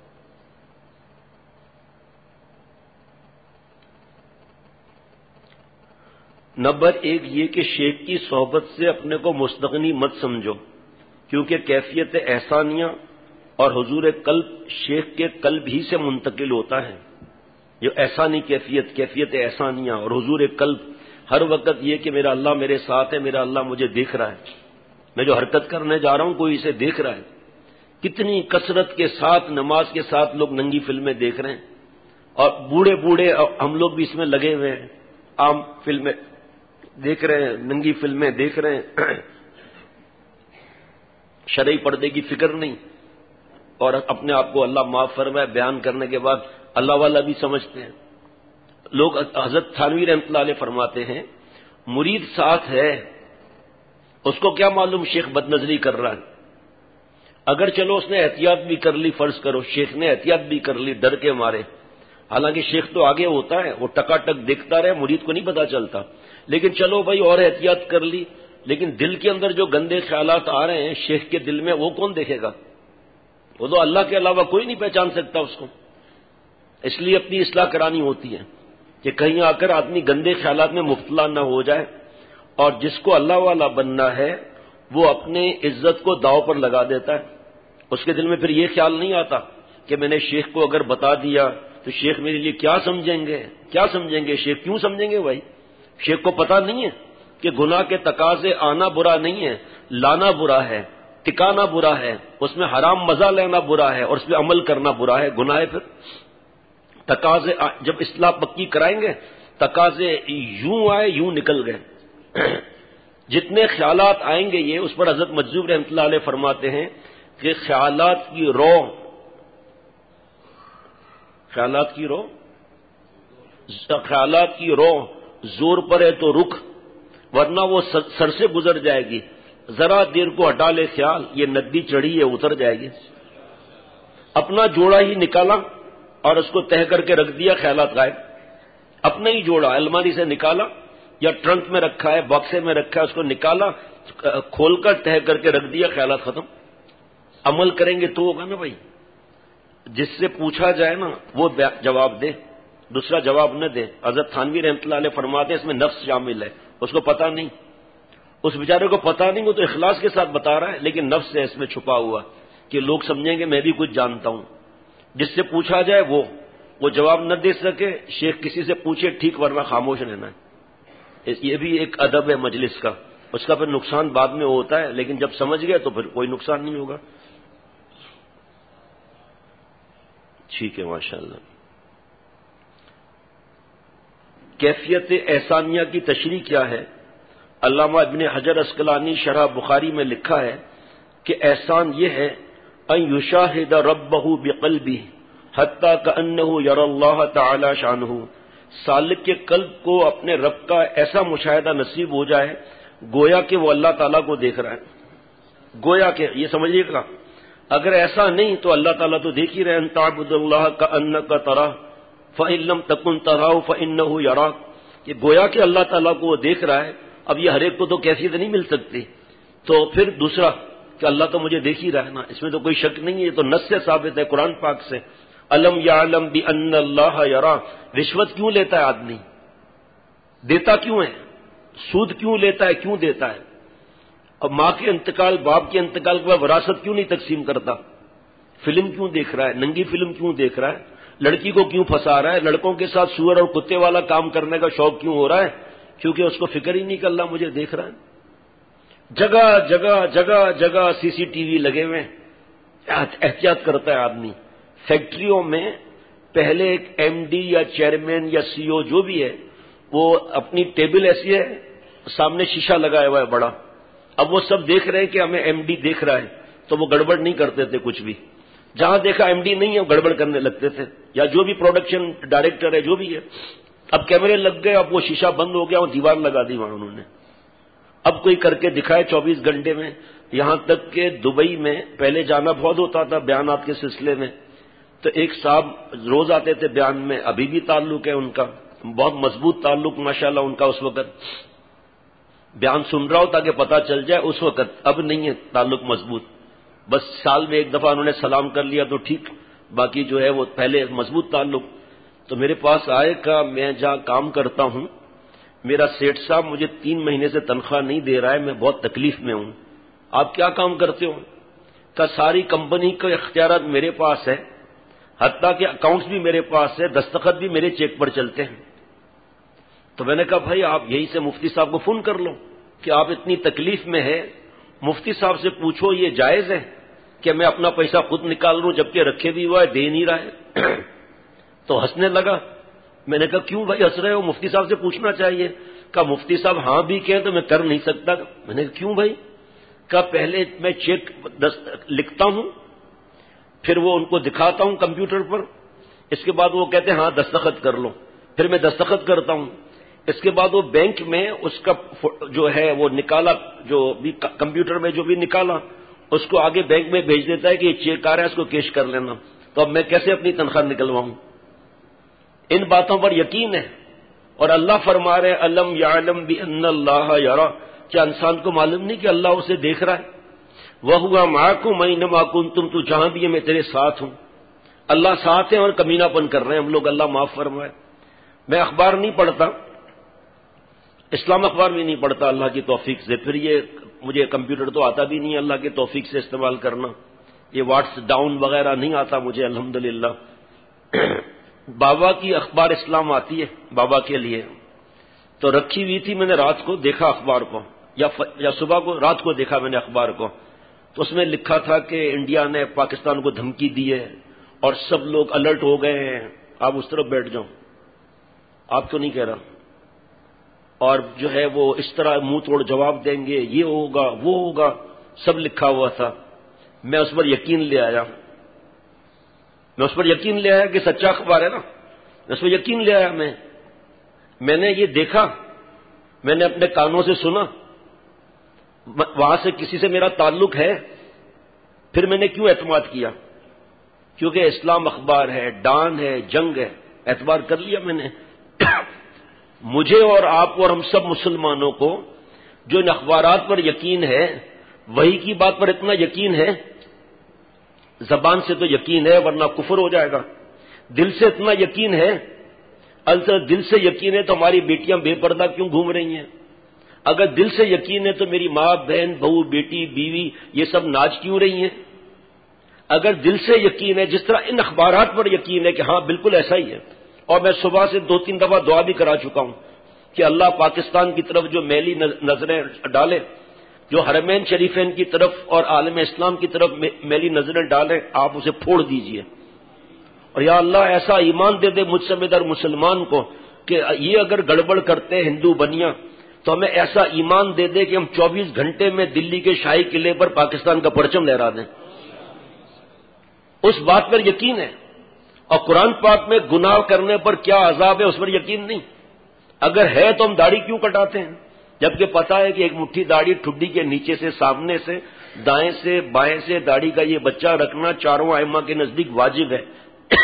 نمبر ایک یہ کہ شیخ کی صحبت سے اپنے کو مستغنی مت سمجھو، کیونکہ کیفیت احسانیہ اور حضور قلب شیخ کے قلب ہی سے منتقل ہوتا ہے. جو احسانی کیفیت کیفیت احسانیہ اور حضور قلب، ہر وقت یہ کہ میرا اللہ میرے ساتھ ہے، میرا اللہ مجھے دیکھ رہا ہے، میں جو حرکت کرنے جا رہا ہوں کوئی اسے دیکھ رہا ہے. کتنی کثرت کے ساتھ نماز کے ساتھ لوگ ننگی فلمیں دیکھ رہے ہیں، اور بوڑھے بوڑھے ہم لوگ بھی اس میں لگے ہوئے ہیں، عام فلمیں دیکھ رہے ہیں، ننگی فلمیں دیکھ رہے ہیں، شرعی پردے کی فکر نہیں، اور اپنے آپ کو اللہ معاف فرمائے بیان کرنے کے بعد اللہ والا بھی سمجھتے ہیں لوگ. حضرت تھانوی رحمۃ اللہ علیہ فرماتے ہیں مرید ساتھ ہے، اس کو کیا معلوم شیخ بد نظری کر رہا ہے. اگر چلو اس نے احتیاط بھی کر لی، فرض کرو شیخ نے احتیاط بھی کر لی ڈر کے مارے، حالانکہ شیخ تو آگے ہوتا ہے، وہ ٹکا ٹک دیکھتا رہے، مرید کو نہیں پتا چلتا، لیکن چلو بھائی اور احتیاط کر لی، لیکن دل کے اندر جو گندے خیالات آ رہے ہیں شیخ کے دل میں، وہ کون دیکھے گا؟ وہ تو اللہ کے علاوہ کوئی نہیں پہچان سکتا اس کو. اس لیے اپنی اصلاح کرانی ہوتی ہے کہ کہیں آ کر آدمی گندے خیالات میں مبتلا نہ ہو جائے. اور جس کو اللہ والا بننا ہے وہ اپنے عزت کو داؤ پر لگا دیتا ہے. اس کے دل میں پھر یہ خیال نہیں آتا کہ میں نے شیخ کو اگر بتا دیا تو شیخ میرے لیے کیا سمجھیں گے، کیا سمجھیں گے شیخ، کیوں سمجھیں گے بھائی؟ شیخ کو پتا نہیں ہے کہ گناہ کے تقاضے آنا برا نہیں ہے، لانا برا ہے، ٹکانا برا ہے، اس میں حرام مزہ لینا برا ہے، اور اس پہ عمل کرنا برا ہے، گناہ ہے. پھر تقاضے جب اصلاح پکی کرائیں گے، تقاضے یوں آئے یوں نکل گئے. جتنے خیالات آئیں گے یہ، اس پر حضرت مجذوب رحمۃ اللہ علیہ فرماتے ہیں کہ خیالات کی رو خیالات کی رو خیالات کی رو زور پر ہے تو رخ، ورنہ وہ سر سے گزر جائے گی. ذرا دیر کو ہٹا لے خیال، یہ ندی چڑھی ہے اتر جائے گی. اپنا جوڑا ہی نکالا اور اس کو تہہ کر کے رکھ دیا، خیالات غائب. اپنا ہی جوڑا الماری سے نکالا یا ٹرنک میں رکھا ہے، باکسے میں رکھا ہے، اس کو نکالا کھول کر تہہ کر کے رکھ دیا، خیالات ختم. عمل کریں گے تو ہوگا نا بھائی. جس سے پوچھا جائے نا وہ جواب دے، دوسرا جواب نہ دے. حضرت تھانوی رحمۃ اللہ علیہ فرماتے ہیں اس میں نفس شامل ہے، اس کو پتا نہیں، اس بیچارے کو پتا نہیں، وہ تو اخلاص کے ساتھ بتا رہا ہے، لیکن نفس ہے اس میں چھپا ہوا کہ لوگ سمجھیں گے میں بھی کچھ جانتا ہوں. جس سے پوچھا جائے وہ وہ جواب نہ دے سکے، شیخ کسی سے پوچھے ٹھیک، ورنہ خاموش رہنا ہے. یہ بھی ایک ادب ہے مجلس کا. اس کا پھر نقصان بعد میں ہوتا ہے، لیکن جب سمجھ گئے تو پھر کوئی نقصان نہیں ہوگا. ٹھیک ہے ماشاء اللہ. کیفیت احسانیہ کی تشریح کیا ہے؟ علامہ ابن حجر اسقلانی شرح بخاری میں لکھا ہے کہ احسان یہ ہے ان یشاہد ربہ بقلبہ حتی کأنہ یری اللہ تعالی شانہ، سالک کے قلب کو اپنے رب کا ایسا مشاہدہ نصیب ہو جائے گویا کہ وہ اللہ تعالیٰ کو دیکھ رہا ہے، گویا کہ یہ سمجھیے گا۔ اگر ایسا نہیں تو اللہ تعالیٰ تو دیکھ ہی رہے، ان تعبد اللہ کأنک تراہ فإن لم تکن تراہ فإنہ یراک، کہ گویا کہ اللہ تعالیٰ کو وہ دیکھ رہا ہے۔ اب یہ ہر ایک کو تو کیفیت نہیں مل سکتی، تو پھر دوسرا کہ اللہ تو مجھے دیکھ ہی رہا ہے نا، اس میں تو کوئی شک نہیں ہے، یہ تو نص سے ثابت ہے قرآن پاک سے۔ الم یعلم بأن اللہ یرا، رشوت کیوں لیتا ہے آدمی؟ دیتا کیوں ہے؟ سود کیوں لیتا ہے؟ کیوں دیتا ہے؟ اب ماں کے انتقال، باپ کے انتقال کے بعد وراثت کیوں نہیں تقسیم کرتا؟ فلم کیوں دیکھ رہا ہے؟ ننگی فلم کیوں دیکھ رہا ہے؟ لڑکی کو کیوں پھنسا رہا ہے؟ لڑکوں کے ساتھ سور اور کتے والا کام کرنے کا شوق کیوں ہو رہا ہے؟ کیونکہ اس کو فکر ہی نہیں کہ اللہ مجھے دیکھ رہا ہے۔ جگہ جگہ جگہ جگہ سی سی ٹی وی لگے ہوئے، احتیاط کرتا ہے آدمی۔ فیکٹریوں میں پہلے ایک ایم ڈی یا چیئرمین یا سی او جو بھی ہے، وہ اپنی ٹیبل ایسی ہے، سامنے شیشہ لگایا ہوا ہے بڑا، اب وہ سب دیکھ رہے ہیں کہ ہمیں ایم ڈی دیکھ رہا ہے، تو وہ گڑبڑ نہیں کرتے تھے کچھ بھی۔ جہاں دیکھا ایم ڈی نہیں ہے وہ گڑبڑ کرنے لگتے تھے، یا جو بھی پروڈکشن ڈائریکٹر ہے جو بھی ہے۔ اب کیمرے لگ گئے، اب وہ شیشہ بند ہو گیا، وہ دیوار لگا دی وہاں انہوں نے۔ اب کوئی کر کے دکھائے چوبیس گھنٹے میں، یہاں تک کہ دبئی میں پہلے جانا بہت ہوتا تھا بیانات کے سلسلے میں، تو ایک صاحب روز آتے تھے بیان میں، ابھی بھی تعلق ہے ان کا، بہت مضبوط تعلق ماشاءاللہ ان کا۔ اس وقت بیان سن رہا ہو تاکہ پتہ چل جائے اس وقت، اب نہیں ہے تعلق مضبوط، بس سال میں ایک دفعہ انہوں نے سلام کر لیا تو ٹھیک، باقی جو ہے وہ پہلے مضبوط تعلق۔ تو میرے پاس آئے کہ میں جہاں کام کرتا ہوں میرا سیٹ صاحب مجھے تین مہینے سے تنخواہ نہیں دے رہا ہے، میں بہت تکلیف میں ہوں۔ آپ کیا کام کرتے ہو؟ کہ ساری کمپنی کے اختیارات میرے پاس ہے، حتیٰ کہ اکاؤنٹس بھی میرے پاس ہے، دستخط بھی میرے چیک پر چلتے ہیں۔ تو میں نے کہا بھائی آپ یہی سے مفتی صاحب کو فون کر لو کہ آپ اتنی تکلیف میں ہے، مفتی صاحب سے پوچھو یہ جائز ہے کہ میں اپنا پیسہ خود نکال لوں جبکہ رکھے بھی ہوا ہے، دے نہیں رہا ہے۔ تو ہنسنے لگا۔ میں نے کہا کیوں بھائی ہنس رہے ہو؟ مفتی صاحب سے پوچھنا چاہیے۔ کہا مفتی صاحب ہاں بھی کہیں تو میں کر نہیں سکتا۔ میں نے کہا کیوں بھائی؟ کہا پہلے میں چیک لکھتا ہوں، پھر وہ ان کو دکھاتا ہوں کمپیوٹر پر، اس کے بعد وہ کہتے ہیں ہاں دستخط کر لو، پھر میں دستخط کرتا ہوں، اس کے بعد وہ بینک میں اس کا جو ہے وہ نکالا، جو بھی کمپیوٹر میں جو بھی نکالا اس کو آگے بینک میں بھیج دیتا ہے کہ یہ چیک آ رہا ہے اس کو کیش کر لینا۔ تو اب میں کیسے اپنی تنخواہ نکلواؤں؟ ان باتوں پر یقین ہے، اور اللہ فرما رہے الم یعلم بان اللہ یرا، کیا انسان کو معلوم نہیں کہ اللہ اسے دیکھ رہا ہے؟ وَهُوَ مَعَكُمْ أَيْنَمَا كُنتُمْ، تو جہاں بھی ہے میں تیرے ساتھ ہوں۔ اللہ ساتھ ہے اور کمینہ پن کر رہے ہیں ہم لوگ، اللہ معاف فرمائے۔ میں اخبار نہیں پڑھتا، اسلام اخبار بھی نہیں پڑھتا اللہ کی توفیق سے، پھر یہ مجھے کمپیوٹر تو آتا بھی نہیں اللہ کی توفیق سے استعمال کرنا، یہ واٹس ڈاؤن وغیرہ نہیں آتا مجھے الحمدللہ۔ بابا کی اخبار اسلام آتی ہے بابا کے لیے، تو رکھی ہوئی تھی، میں نے رات کو دیکھا اخبار کو، یا یا صبح کو، رات کو دیکھا میں نے اخبار کو، تو اس میں لکھا تھا کہ انڈیا نے پاکستان کو دھمکی دی ہے اور سب لوگ الرٹ ہو گئے ہیں، آپ اس طرف بیٹھ جاؤ، آپ کیوں نہیں کہہ رہا، اور جو ہے وہ اس طرح منہ توڑ جواب دیں گے، یہ ہوگا وہ ہوگا، سب لکھا ہوا تھا۔ میں اس پر یقین لے آیا، میں اس پر یقین لے آیا کہ سچا اخبار ہے نا، اس پر یقین لے آیا۔ میں میں نے یہ دیکھا، میں نے اپنے کانوں سے سنا، وہاں سے کسی سے میرا تعلق ہے، پھر میں نے کیوں اعتماد کیا؟ کیونکہ اسلام اخبار ہے، ڈان ہے، جنگ ہے، اعتبار کر لیا میں نے۔ مجھے اور آپ اور ہم سب مسلمانوں کو جو ان اخبارات پر یقین ہے، وہی کی بات پر اتنا یقین ہے، زبان سے تو یقین ہے ورنہ کفر ہو جائے گا، دل سے اتنا یقین ہے، البتہ دل سے یقین ہے تو ہماری بیٹیاں بے پردہ کیوں گھوم رہی ہیں؟ اگر دل سے یقین ہے تو میری ماں، بہن، بہو، بیٹی، بیوی یہ سب ناچ کیوں رہی ہیں؟ اگر دل سے یقین ہے، جس طرح ان اخبارات پر یقین ہے کہ ہاں بالکل ایسا ہی ہے، اور میں صبح سے دو تین دفعہ دعا بھی کرا چکا ہوں کہ اللہ پاکستان کی طرف جو میلی نظریں ڈالے، جو حرمین شریفین کی طرف اور عالم اسلام کی طرف میلی نظریں ڈالے، آپ اسے پھوڑ دیجئے، اور یا اللہ ایسا ایمان دے دے مجھ سمیت ہر مسلمان کو کہ یہ اگر گڑبڑ کرتے ہیں ہندو بنیا تو ہمیں ایسا ایمان دے دے کہ ہم چوبیس گھنٹے میں دلی کے شاہی قلعے پر پاکستان کا پرچم لہرا دیں. اس بات پر یقین ہے. اور قرآن پاک میں گناہ کرنے پر کیا عذاب ہے اس پر یقین نہیں. اگر ہے تو ہم داڑھی کیوں کٹاتے ہیں جبکہ پتا ہے کہ ایک مٹھی داڑھی ٹھڈی کے نیچے سے سامنے سے دائیں سے بائیں سے داڑھی کا یہ بچہ رکھنا چاروں ائمہ کے نزدیک واجب ہے.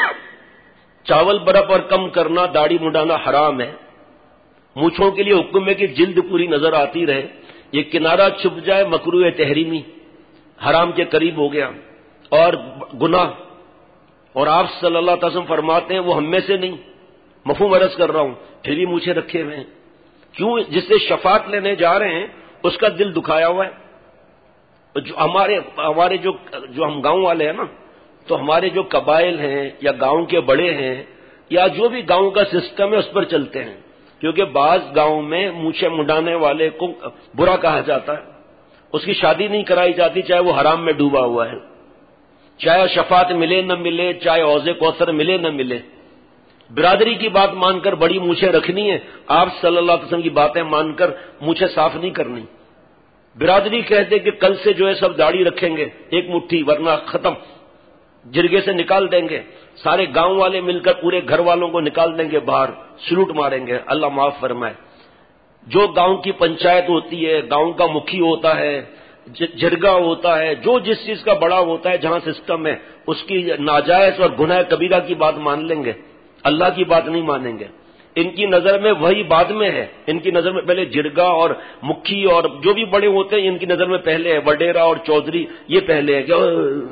چاول برف اور کم کرنا داڑھی مڈانا حرام ہے. مونچھوں کے لیے حکم ہے کہ جلد پوری نظر آتی رہے. یہ کنارہ چھپ جائے مکروہ تحریمی حرام کے قریب ہو گیا اور گناہ. اور آپ صلی اللہ علیہ وسلم فرماتے ہیں وہ ہم میں سے نہیں, مفہوم عرض کر رہا ہوں, پھر بھی مونچھیں رکھے ہوئے ہیں. کیوں؟ جس سے شفاعت لینے جا رہے ہیں اس کا دل دکھایا ہوا ہے. جو ہمارے ہمارے جو جو ہم گاؤں والے ہیں نا, تو ہمارے جو قبائل ہیں یا گاؤں کے بڑے ہیں یا جو بھی گاؤں کا سسٹم ہے اس پر چلتے ہیں. کیونکہ بعض گاؤں میں مونچھیں منڈانے والے کو برا کہا جاتا ہے, اس کی شادی نہیں کرائی جاتی چاہے وہ حرام میں ڈوبا ہوا ہے, چاہے شفاعت ملے نہ ملے, چاہے حوض کوثر ملے نہ ملے. برادری کی بات مان کر بڑی مونچھیں رکھنی ہے, آپ صلی اللہ علیہ وسلم کی باتیں مان کر مونچھیں صاف نہیں کرنی. برادری کہتے کہ کل سے جو ہے سب داڑھی رکھیں گے ایک مٹھی, ورنہ ختم, جرگے سے نکال دیں گے. سارے گاؤں والے مل کر پورے گھر والوں کو نکال دیں گے باہر, سلوٹ ماریں گے. اللہ معاف فرمائے. جو گاؤں کی پنچایت ہوتی ہے, گاؤں کا مکھی ہوتا ہے, جرگا ہوتا ہے, جو جس چیز کا بڑا ہوتا ہے جہاں سسٹم ہے, اس کی ناجائز اور گناہ کبیرہ کی بات مان لیں گے, اللہ کی بات نہیں مانیں گے. ان کی نظر میں وہی بعد میں ہے. ان کی نظر میں پہلے جرگا اور مکھی اور جو بھی بڑے ہوتے ہیں ان کی نظر میں پہلے ہے. وڈیرا اور چودھری یہ پہلے ہے. کہ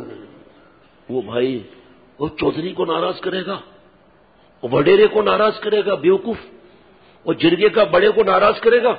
وہ بھائی وہ چودھری کو ناراض کرے گا, وہ وڈیرے کو ناراض کرے گا, بیوقوف, وہ جرگے کا بڑے کو ناراض کرے گا.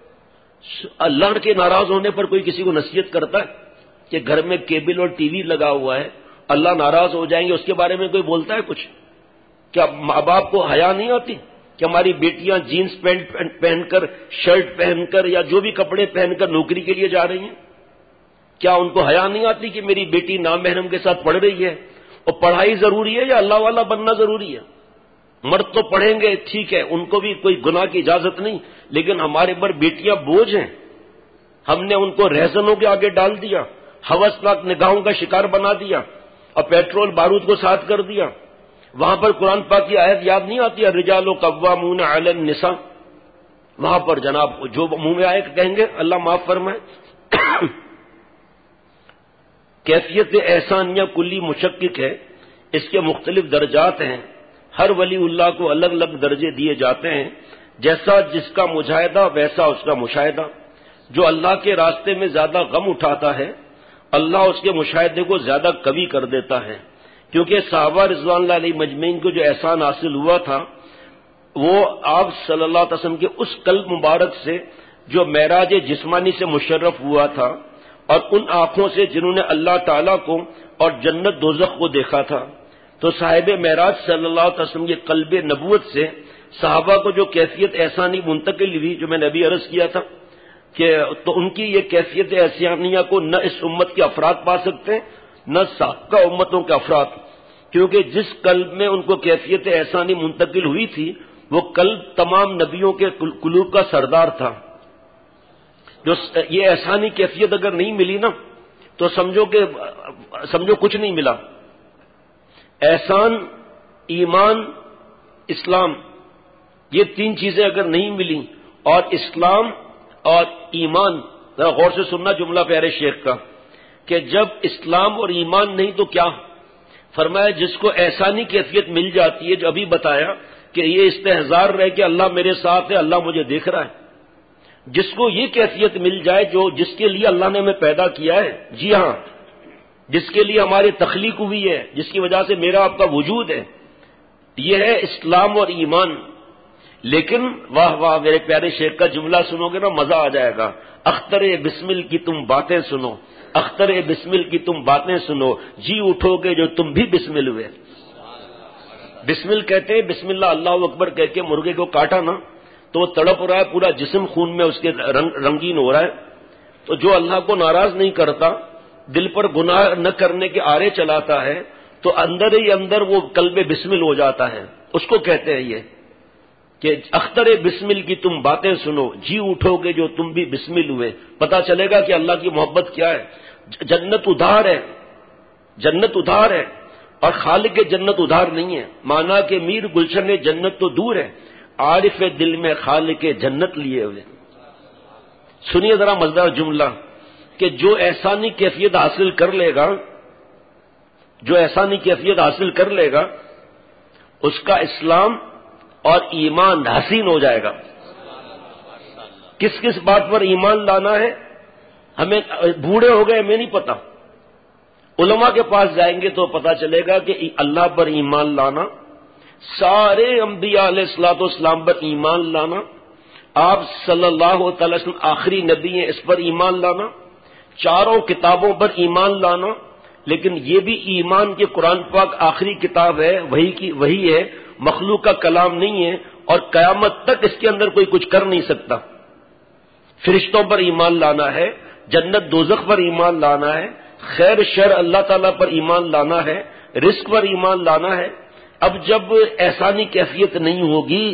اللہ کے ناراض ہونے پر کوئی کسی کو نصیحت کرتا ہے کہ گھر میں کیبل اور ٹی وی لگا ہوا ہے, اللہ ناراض ہو جائیں گے, اس کے بارے میں کوئی بولتا ہے کچھ؟ کیا ماں باپ کو حیا نہیں آتی کہ ہماری بیٹیاں جینس پینٹ پہن کر, شرٹ پہن کر یا جو بھی کپڑے پہن کر نوکری کے لیے جا رہی ہیں؟ کیا ان کو حیا نہیں آتی کہ میری بیٹی نامحرم کے ساتھ پڑھ رہی ہے؟ اور پڑھائی ضروری ہے یا اللہ والا بننا ضروری ہے؟ مرد تو پڑھیں گے ٹھیک ہے, ان کو بھی کوئی گناہ کی اجازت نہیں, لیکن ہمارے پر بیٹیاں بوجھ ہیں. ہم نے ان کو رہزنوں کے آگے ڈال دیا, ہوسناک نگاہوں کا شکار بنا دیا اور پیٹرول بارود کو ساتھ کر دیا. وہاں پر قرآن پاک کی آیت یاد نہیں آتی, الرجال قوامون علی النساء. وہاں پر جناب جو منہ میں آئے کہیں گے, اللہ معاف فرمائے. کیفیت احسانیہ کلی مشکک ہے, اس کے مختلف درجات ہیں. ہر ولی اللہ کو الگ الگ درجے دیے جاتے ہیں, جیسا جس کا مجاہدہ ویسا اس کا مشاہدہ. جو اللہ کے راستے میں زیادہ غم اٹھاتا ہے اللہ اس کے مشاہدے کو زیادہ قوی کر دیتا ہے. کیونکہ صحابہ رضوان اللہ علیہ مجمعین کو جو احسان حاصل ہوا تھا وہ آپ صلی اللہ علیہ وسلم کے اس قلب مبارک سے جو معراج جسمانی سے مشرف ہوا تھا, اور ان آنکھوں سے جنہوں نے اللہ تعالیٰ کو اور جنت دوزخ کو دیکھا تھا. تو صاحب معراج صلی اللہ علیہ وسلم کے قلب نبوت سے صحابہ کو جو کیفیت احسانی منتقل ہوئی, جو میں نے ابھی عرض کیا تھا کہ تو ان کی یہ کیفیت احسانیہ کو نہ اس امت کے افراد پا سکتے ہیں نہ سابقہ امتوں کے افراد, کیونکہ جس قلب میں ان کو کیفیت احسانی منتقل ہوئی تھی وہ قلب تمام نبیوں کے قلوب کا سردار تھا. جو یہ احسانی کیفیت اگر نہیں ملی نا تو سمجھو کہ سمجھو کچھ نہیں ملا. احسان, ایمان, اسلام, یہ تین چیزیں اگر نہیں ملی, اور اسلام اور ایمان, ذرا غور سے سننا جملہ پیارے شیخ کا, کہ جب اسلام اور ایمان نہیں تو کیا؟ فرمایا جس کو احسانی کیفیت مل جاتی ہے, جو ابھی بتایا کہ یہ استحضار رہے کہ اللہ میرے ساتھ ہے, اللہ مجھے دیکھ رہا ہے. جس کو یہ کیفیت مل جائے جو جس کے لیے اللہ نے ہمیں پیدا کیا ہے, جی ہاں, جس کے لیے ہماری تخلیق ہوئی ہے, جس کی وجہ سے میرا آپ کا وجود ہے, یہ ہے اسلام اور ایمان. لیکن واہ واہ میرے پیارے شیخ کا جملہ سنو گے نا مزہ آ جائے گا. اختر بسمل کی تم باتیں سنو, اختر بسمل کی تم باتیں سنو, جی اٹھو گے جو تم بھی بسمل ہوئے. بسمل کہتے ہیں, بسم اللہ اللہ اکبر کہہ کے مرغے کو کاٹا نا تو وہ تڑپ رہا ہے, پورا جسم خون میں اس کے رنگ رنگین ہو رہا ہے. تو جو اللہ کو ناراض نہیں کرتا, دل پر گناہ نہ کرنے کے آرے چلاتا ہے, تو اندر ہی اندر وہ قلب بسمل ہو جاتا ہے. اس کو کہتے ہیں یہ کہ اختر بسمل کی تم باتیں سنو، جی اٹھو گے جو تم بھی بسمل ہوئے، پتا چلے گا کہ اللہ کی محبت کیا ہے۔ جنت ادھار ہے، جنت ادھار ہے، اور خالق جنت ادھار نہیں ہے۔ مانا کہ میر گلشن جنت تو دور ہے، عارف دل میں خالق جنت لیے ہوئے۔ سنیے ذرا مزیدار جملہ کہ جو احسانی کیفیت حاصل کر لے گا، جو احسانی کیفیت حاصل کر لے گا، اس کا اسلام اور ایمان حسین ہو جائے گا۔ کس کس بات پر ایمان لانا ہے؟ ہمیں بوڑھے ہو گئے ہمیں نہیں پتا، علماء کے پاس جائیں گے تو پتا چلے گا کہ اللہ پر ایمان لانا، سارے انبیاء علیہ الصلوۃ والسلام پر ایمان لانا، آپ صلی اللہ تعالی وسلم آخری نبی ہیں اس پر ایمان لانا، چاروں کتابوں پر ایمان لانا، لیکن یہ بھی ایمان کے قرآن پاک آخری کتاب ہے، وہی کی وہی ہے، مخلوق کا کلام نہیں ہے، اور قیامت تک اس کے اندر کوئی کچھ کر نہیں سکتا۔ فرشتوں پر ایمان لانا ہے، جنت دوزخ پر ایمان لانا ہے، خیر شر اللہ تعالیٰ پر ایمان لانا ہے، رزق پر ایمان لانا ہے۔ اب جب احسانی کیفیت نہیں ہوگی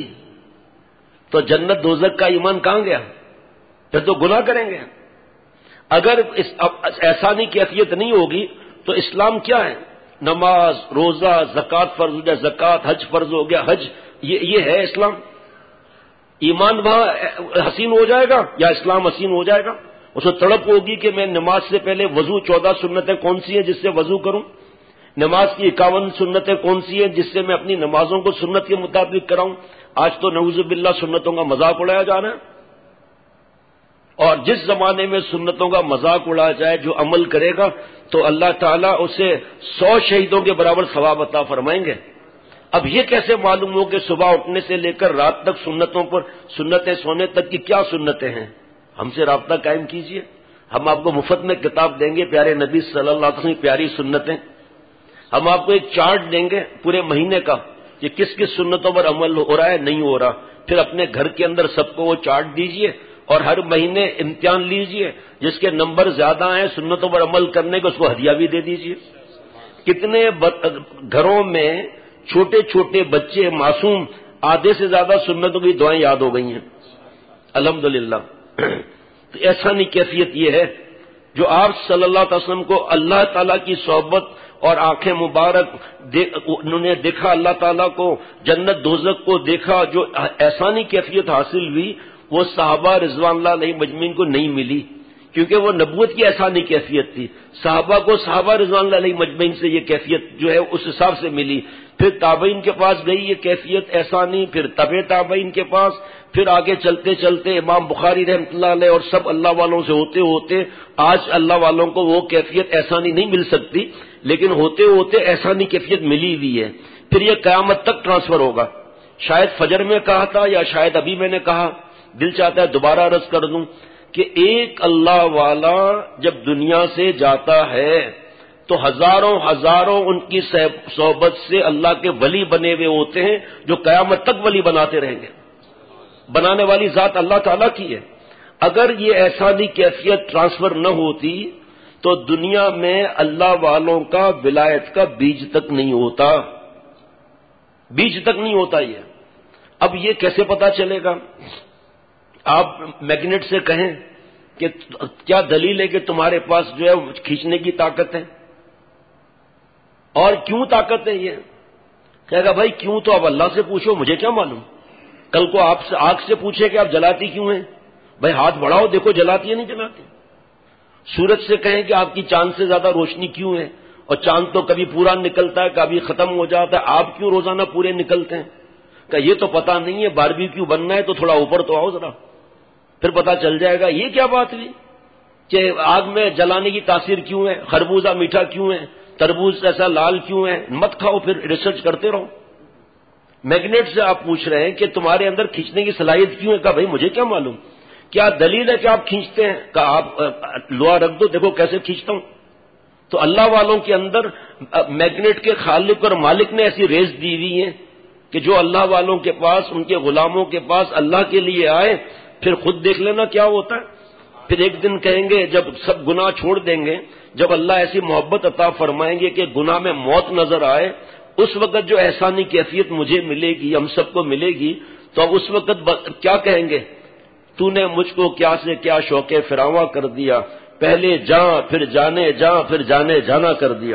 تو جنت دوزخ کا ایمان کہاں گیا؟ پھر تو گناہ کریں گے۔ اگر اس احسانی کیفیت نہیں ہوگی تو اسلام کیا ہے؟ نماز، روزہ، زکوٰۃ فرض ہو گیا زکوٰۃ، حج فرض ہو گیا حج، یہ یہ ہے اسلام۔ ایمان وہاں حسین ہو جائے گا یا اسلام حسین ہو جائے گا؟ اس کو تڑپ ہوگی کہ میں نماز سے پہلے وضو چودہ سنتیں کون سی ہیں جس سے وضو کروں، نماز کی اکاون سنتیں کون سی ہیں جس سے میں اپنی نمازوں کو سنت کے مطابق کراؤں۔ آج تو نعوذ باللہ سنتوں کا مذاق اڑایا جا رہا ہے، اور جس زمانے میں سنتوں کا مذاق اڑایا جائے جو عمل کرے گا تو اللہ تعالیٰ اسے سو شہیدوں کے برابر ثواب عطا فرمائیں گے۔ اب یہ کیسے معلوم ہو کہ صبح اٹھنے سے لے کر رات تک سنتوں پر، سنتیں سونے تک کی کیا سنتیں ہیں؟ ہم سے رابطہ قائم کیجئے، ہم آپ کو مفت میں کتاب دیں گے پیارے نبی صلی اللہ علیہ وسلم کی پیاری سنتیں، ہم آپ کو ایک چارٹ دیں گے پورے مہینے کا کہ کس کس سنتوں پر عمل ہو رہا ہے نہیں ہو رہا، پھر اپنے گھر کے اندر سب کو وہ چارٹ دیجئے اور ہر مہینے امتحان لیجئے، جس کے نمبر زیادہ ہیں سنتوں پر عمل کرنے کو اس کو ہدیہ بھی دے دیجئے۔ کتنے گھروں میں چھوٹے چھوٹے بچے معصوم آدھے سے زیادہ سنتوں کی دعائیں یاد ہو گئی ہیں الحمدللہ۔ تو ایسا نہیں کیفیت یہ ہے جو آپ صلی اللہ علیہ وسلم کو اللہ تعالیٰ کی صحبت اور آنکھیں مبارک انہوں نے دیکھا، اللہ تعالیٰ کو، جنت دوزخ کو دیکھا، جو احسانی کیفیت حاصل ہوئی وہ صحابہ رضوان اللہ علیہ مجمعین کو نہیں ملی، کیونکہ وہ نبوت کی احسانی کیفیت تھی۔ صحابہ کو صحابہ رضوان اللہ علیہ مجمعین سے یہ کیفیت جو ہے اس حساب سے ملی، پھر تابعین کے پاس گئی یہ کیفیت احسانی، پھر تبع تابعین کے پاس، پھر آگے چلتے چلتے امام بخاری رحمۃ اللہ علیہ اور سب اللہ والوں سے ہوتے ہوتے آج اللہ والوں کو وہ کیفیت احسانی نہیں مل سکتی، لیکن ہوتے ہوتے احسانی کیفیت ملی ہوئی ہے۔ پھر یہ قیامت تک ٹرانسفر ہوگا۔ شاید فجر میں کہا تھا یا شاید ابھی میں نے کہا، دل چاہتا ہے دوبارہ عرض کر دوں کہ ایک اللہ والا جب دنیا سے جاتا ہے تو ہزاروں ہزاروں ان کی صحبت سے اللہ کے ولی بنے ہوئے ہوتے ہیں جو قیامت تک ولی بناتے رہیں گے۔ بنانے والی ذات اللہ تعالیٰ کی ہے۔ اگر یہ احسانی کیفیت ٹرانسفر نہ ہوتی تو دنیا میں اللہ والوں کا ولایت کا بیج تک نہیں ہوتا، بیج تک نہیں ہوتا یہ۔ اب یہ کیسے پتا چلے گا؟ آپ میگنیٹ سے کہیں کہ کیا دلیل ہے کہ تمہارے پاس جو ہے کھینچنے کی طاقت ہے، اور کیوں طاقت ہے یہ؟ کہے گا بھائی کیوں تو اب اللہ سے پوچھو، مجھے کیا معلوم۔ کل کو آپ سے آگ سے پوچھے کہ آپ جلاتی کیوں ہیں، بھائی ہاتھ بڑھاؤ دیکھو جلاتی ہے نہیں جلاتی۔ سورج سے کہیں کہ آپ کی چاند سے زیادہ روشنی کیوں ہے، اور چاند تو کبھی پورا نکلتا ہے کبھی ختم ہو جاتا ہے، آپ کیوں روزانہ پورے نکلتے ہیں؟ کہ یہ تو پتا نہیں ہے، باربی کیوں بننا ہے تو تھوڑا اوپر تو آؤ ذرا، پھر پتا چل جائے گا۔ یہ کیا بات ہوئی کہ آگ میں جلانے کی تاثیر کیوں ہے، خربوزہ میٹھا کیوں ہے، تربوز ایسا لال کیوں ہے، مت کھاؤ، پھر ریسرچ کرتے رہو۔ میگنیٹ سے آپ پوچھ رہے ہیں کہ تمہارے اندر کھینچنے کی صلاحیت کیوں ہے، کہا بھائی مجھے کیا معلوم، کیا دلیل ہے کہ آپ کھینچتے ہیں؟ کہا آپ لوہا رکھ دو دیکھو کیسے کھینچتا ہوں۔ تو اللہ والوں کے اندر میگنیٹ کے خالق اور مالک نے ایسی ریز دی ہوئی ہے کہ جو اللہ والوں کے پاس، ان کے غلاموں کے پاس اللہ کے لیے آئے، پھر خود دیکھ لینا کیا ہوتا ہے۔ پھر ایک دن کہیں گے جب سب گناہ چھوڑ دیں گے، جب اللہ ایسی محبت عطا فرمائیں گے کہ گناہ میں موت نظر آئے، اس وقت جو احسانی کیفیت مجھے ملے گی، ہم سب کو ملے گی، تو اب اس وقت کیا کہیں گے؟ تو نے مجھ کو کیا سے کیا شوق فراواں کر دیا، پہلے جاں پھر جانے جاں پھر جانے جانا کر دیا۔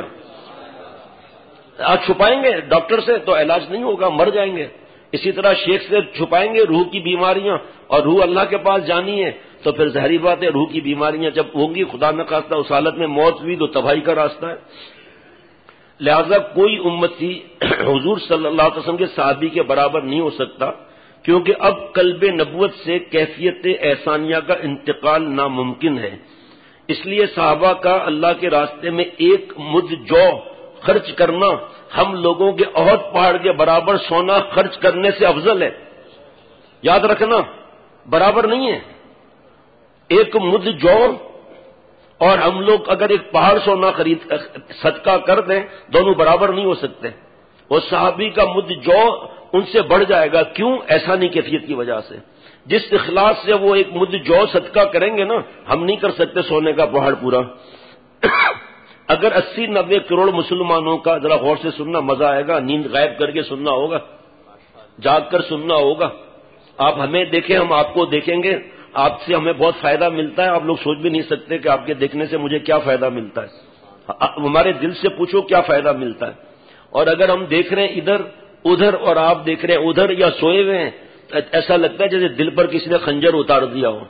آج چھپائیں گے ڈاکٹر سے تو علاج نہیں ہوگا، مر جائیں گے۔ اسی طرح شیخ سے چھپائیں گے روح کی بیماریاں، اور روح اللہ کے پاس جانی ہے تو پھر ظاہری بات ہے روح کی بیماریاں جب ہوں گی، خدا نہ خواستہ اس حالت میں موت ہوئی تو تباہی کا راستہ ہے۔ لہذا کوئی امتی حضور صلی اللہ علیہ وسلم کے صحابی کے برابر نہیں ہو سکتا، کیونکہ اب قلب نبوت سے کیفیت احسانیہ کا انتقال ناممکن ہے۔ اس لیے صحابہ کا اللہ کے راستے میں ایک مد جو خرچ کرنا ہم لوگوں کے احد پہاڑ کے برابر سونا خرچ کرنے سے افضل ہے۔ یاد رکھنا، برابر نہیں ہے۔ ایک مد جو اور ہم لوگ اگر ایک پہاڑ سونا خرید صدقہ کر دیں، دونوں برابر نہیں ہو سکتے۔ اور صحابی کا مد جو ان سے بڑھ جائے گا، کیوں؟ احسانی کیفیت کی وجہ سے۔ جس اخلاص سے وہ ایک مد جو صدقہ کریں گے نا، ہم نہیں کر سکتے سونے کا پہاڑ پورا۔ اگر اسی نبے کروڑ مسلمانوں کا، ذرا غور سے سننا، مزہ آئے گا، نیند غائب کر کے سننا ہوگا، جاگ کر سننا ہوگا۔ آپ ہمیں دیکھیں، ہم آپ کو دیکھیں گے، آپ سے ہمیں بہت فائدہ ملتا ہے۔ آپ لوگ سوچ بھی نہیں سکتے کہ آپ کے دیکھنے سے مجھے کیا فائدہ ملتا ہے۔ ہمارے دل سے پوچھو کیا فائدہ ملتا ہے۔ اور اگر ہم دیکھ رہے ہیں ادھر ادھر اور آپ دیکھ رہے ہیں ادھر یا سوئے ہوئے ہیں، ایسا لگتا ہے جیسے دل پر کسی نے خنجر اتار دیا ہو۔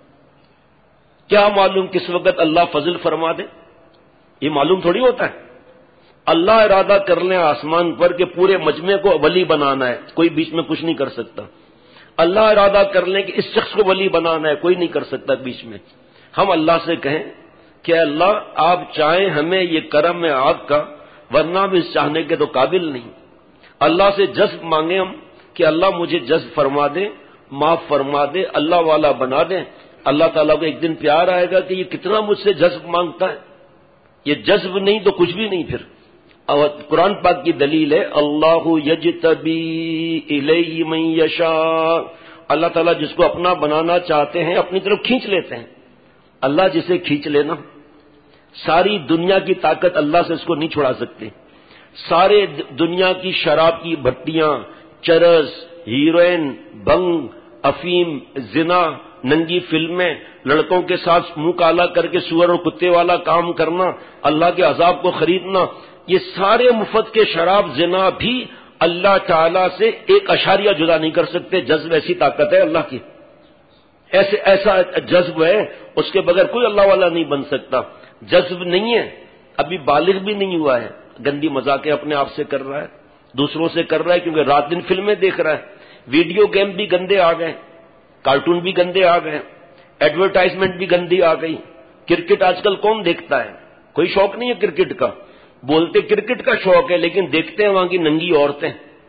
کیا معلوم کس وقت اللہ فضل فرما دے، یہ معلوم تھوڑی ہوتا ہے۔ اللہ ارادہ کر لیں آسمان پر کہ پورے مجمع کو ولی بنانا ہے، کوئی بیچ میں کچھ نہیں کر سکتا۔ اللہ ارادہ کر لیں کہ اس شخص کو ولی بنانا ہے، کوئی نہیں کر سکتا بیچ میں۔ ہم اللہ سے کہیں کہ اللہ آپ چاہیں ہمیں یہ کرم ہے آپ کا، ورنہ بھی اس چاہنے کے تو قابل نہیں۔ اللہ سے جذب مانگیں ہم کہ اللہ مجھے جذب فرما دے، معاف فرما دے، اللہ والا بنا دے۔ اللہ تعالیٰ کو ایک دن پیار آئے گا کہ یہ کتنا مجھ سے جذب مانگتا ہے۔ یہ جذب نہیں تو کچھ بھی نہیں۔ پھر اور قرآن پاک کی دلیل ہے، اللہ یجتبی الیہ من یشاء، اللہ تعالیٰ جس کو اپنا بنانا چاہتے ہیں اپنی طرف کھینچ لیتے ہیں۔ اللہ جسے کھینچ لینا، ساری دنیا کی طاقت اللہ سے اس کو نہیں چھڑا سکتے۔ سارے دنیا کی شراب کی بھٹیاں، چرس، ہیروئن، بنگ، افیم، زنا، ننگی فلمیں، لڑکوں کے ساتھ منہ کالا کر کے سور اور کتے والا کام کرنا، اللہ کے عذاب کو خریدنا، یہ سارے مفت کے شراب، زنا بھی اللہ تعالیٰ سے ایک اشاریہ جدا نہیں کر سکتے۔ جذب ایسی طاقت ہے اللہ کی، ایسے ایسا جذب ہے، اس کے بغیر کوئی اللہ والا نہیں بن سکتا۔ جذب نہیں ہے، ابھی بالغ بھی نہیں ہوا ہے، گندی مذاقیں اپنے آپ سے کر رہا ہے، دوسروں سے کر رہا ہے، کیونکہ رات دن فلمیں دیکھ رہا ہے۔ ویڈیو گیم بھی گندے آ گئے، کارٹون بھی گندے آ گئے، ایڈورٹائزمنٹ بھی گندی آ گئی۔ کرکٹ آج کل کون دیکھتا ہے؟ کوئی شوق نہیں ہے کرکٹ کا۔ بولتے کرکٹ کا شوق ہے لیکن دیکھتے ہیں وہاں کی ننگی عورتیں۔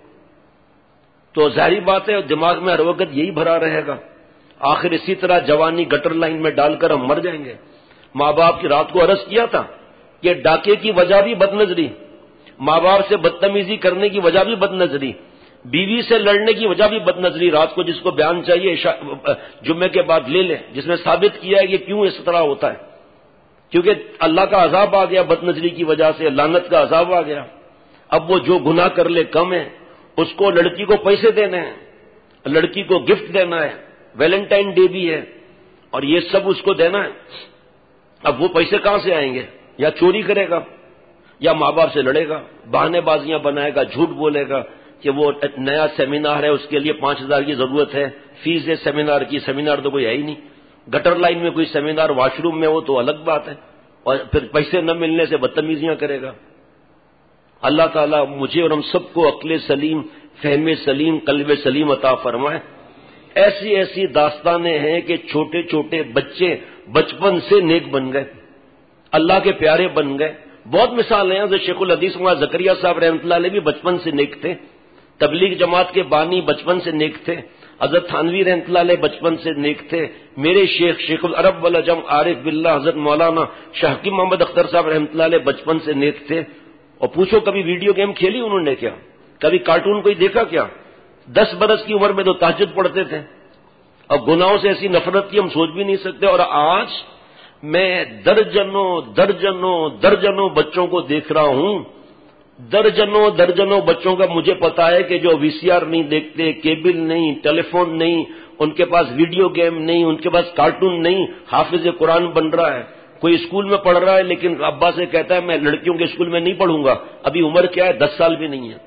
تو ظاہری بات ہے دماغ میں ہر وقت یہی بھرا رہے گا، آخر اسی طرح جوانی گٹر لائن میں ڈال کر ہم مر جائیں گے۔ ماں باپ کی رات کو عرض کیا تھا کہ ڈاکے کی وجہ بھی بد نظری، ماں باپ سے بدتمیزی کرنے کی وجہ بھی بد نظری، بیوی سے لڑنے کی وجہ بھی بد نظری۔ رات کو جس کو بیان چاہیے جمعے کے بعد لے لے، جس میں ثابت کیا ہے کہ کیوں اس طرح ہوتا ہے، کیونکہ اللہ کا عذاب آ گیا بد نظری کی وجہ سے، لعنت کا عذاب آ گیا۔ اب وہ جو گناہ کر لے کم ہے، اس کو لڑکی کو پیسے دینے ہیں، لڑکی کو گفٹ دینا ہے، ویلنٹائن ڈے بھی ہے، اور یہ سب اس کو دینا ہے۔ اب وہ پیسے کہاں سے آئیں گے؟ یا چوری کرے گا، یا ماں باپ سے لڑے گا، بہانے بازیاں بنائے گا، جھوٹ بولے گا کہ وہ نیا سیمینار ہے، اس کے لیے پانچ ہزار کی ضرورت ہے، فیس ہے سیمینار کی، سیمینار تو کوئی ہے ہی نہیں۔ گٹر لائن میں کوئی سیمینار واش روم میں ہو تو الگ بات ہے، اور پھر پیسے نہ ملنے سے بدتمیزیاں کرے گا۔ اللہ تعالیٰ مجھے اور ہم سب کو عقل سلیم، فہم سلیم، قلب سلیم عطا فرمائے۔ ایسی ایسی داستانیں ہیں کہ چھوٹے چھوٹے بچے بچپن سے نیک بن گئے، اللہ کے پیارے بن گئے۔ بہت مثالیں ہیں، حضرت شیخ الحدیث مولانا زکریا صاحب رحمۃ اللہ علیہ بھی بچپن سے نیک تھے، تبلیغ جماعت کے بانی بچپن سے نیک تھے، حضرت تھانوی رحمۃ اللہ علیہ بچپن سے نیک تھے، میرے شیخ شیخ العرب والعجم عارف باللہ حضرت مولانا شاہ حکیم محمد اختر صاحب رحمۃ اللہ علیہ بچپن سے نیک تھے۔ اور پوچھو کبھی ویڈیو گیم کھیلی انہوں نے کیا؟ کبھی کارٹون کوئی دیکھا کیا؟ دس برس کی عمر میں تو تہجد پڑھتے تھے، اور گناہوں سے ایسی نفرت کی ہم سوچ بھی نہیں سکتے۔ اور آج میں درجنوں درجنوں درجنوں بچوں کو دیکھ رہا ہوں درجنوں درجنوں بچوں کا مجھے پتا ہے کہ جو وی سی آر نہیں دیکھتے، کیبل نہیں، ٹیلی فون نہیں، ان کے پاس ویڈیو گیم نہیں، ان کے پاس کارٹون نہیں، حافظ قرآن بن رہا ہے. کوئی اسکول میں پڑھ رہا ہے لیکن ابا سے کہتا ہے میں لڑکیوں کے اسکول میں نہیں پڑھوں گا، ابھی عمر کیا ہے، دس سال بھی نہیں ہے.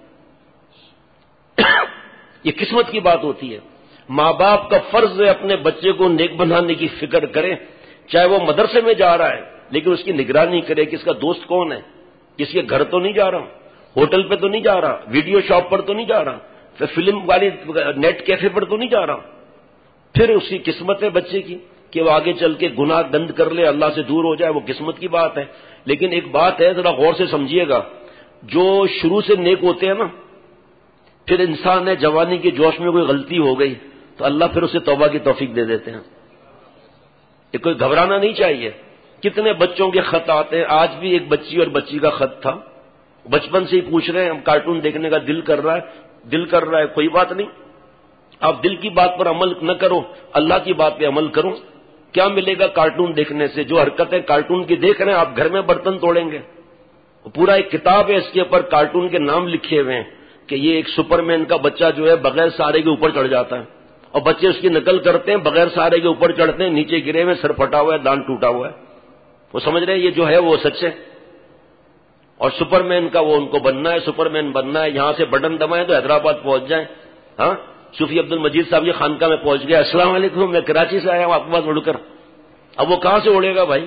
یہ قسمت کی بات ہوتی ہے. ماں باپ کا فرض ہے اپنے بچے کو نیک بنانے کی فکر کریں، چاہے وہ مدرسے میں جا رہا ہے لیکن اس کی نگرانی کرے کہ اس کا دوست کون ہے، کسی کے گھر تو نہیں جا رہا، ہوٹل پہ تو نہیں جا رہا، ویڈیو شاپ پر تو نہیں جا رہا، پھر فلم والی نیٹ کیفے پر تو نہیں جا رہا. پھر اس کی قسمت ہے بچے کی کہ وہ آگے چل کے گناہ گند کر لے، اللہ سے دور ہو جائے، وہ قسمت کی بات ہے. لیکن ایک بات ہے، ذرا غور سے سمجھیے گا، جو شروع سے نیک ہوتے ہیں نا، پھر انسان ہے جوانی کے جوش میں کوئی غلطی ہو گئی تو اللہ پھر اسے توبہ کی توفیق دے دیتے ہیں. یہ کوئی گھبرانا نہیں چاہیے. کتنے بچوں کے خط آتے ہیں، آج بھی ایک بچی اور بچی کا خط تھا، بچپن سے ہی پوچھ رہے ہیں ہم کارٹون دیکھنے کا دل کر رہا ہے، دل کر رہا ہے. کوئی بات نہیں، آپ دل کی بات پر عمل نہ کرو، اللہ کی بات پہ عمل کرو. کیا ملے گا کارٹون دیکھنے سے؟ جو حرکتیں کارٹون کی دیکھ رہے ہیں آپ گھر میں برتن توڑیں گے. پورا ایک کتاب ہے اس کے اوپر کارٹون کے نام لکھے ہوئے ہیں کہ یہ ایک سپر مین کا بچہ جو ہے بغیر سہارے کے اوپر چڑھ جاتا ہے اور بچے اس کی نقل کرتے ہیں، بغیر سہارے کے اوپر چڑھتے ہیں، نیچے گرے ہوئے، سر پھٹا ہوا ہے، دان ٹوٹا ہوا ہے. وہ سمجھ رہے ہیں یہ جو ہے وہ سچ ہے. اور سپر مین کا وہ ان کو بننا ہے، سپر مین بننا ہے، یہاں سے بٹن دبائیں تو حیدرآباد پہنچ جائیں. ہاں، صوفی عبد المجید صاحب یہ خانقاہ میں پہنچ گیا، السلام علیکم میں کراچی سے آیا ہوں آپ کے پاس اڑ کر. اب وہ کہاں سے اڑے گا بھائی؟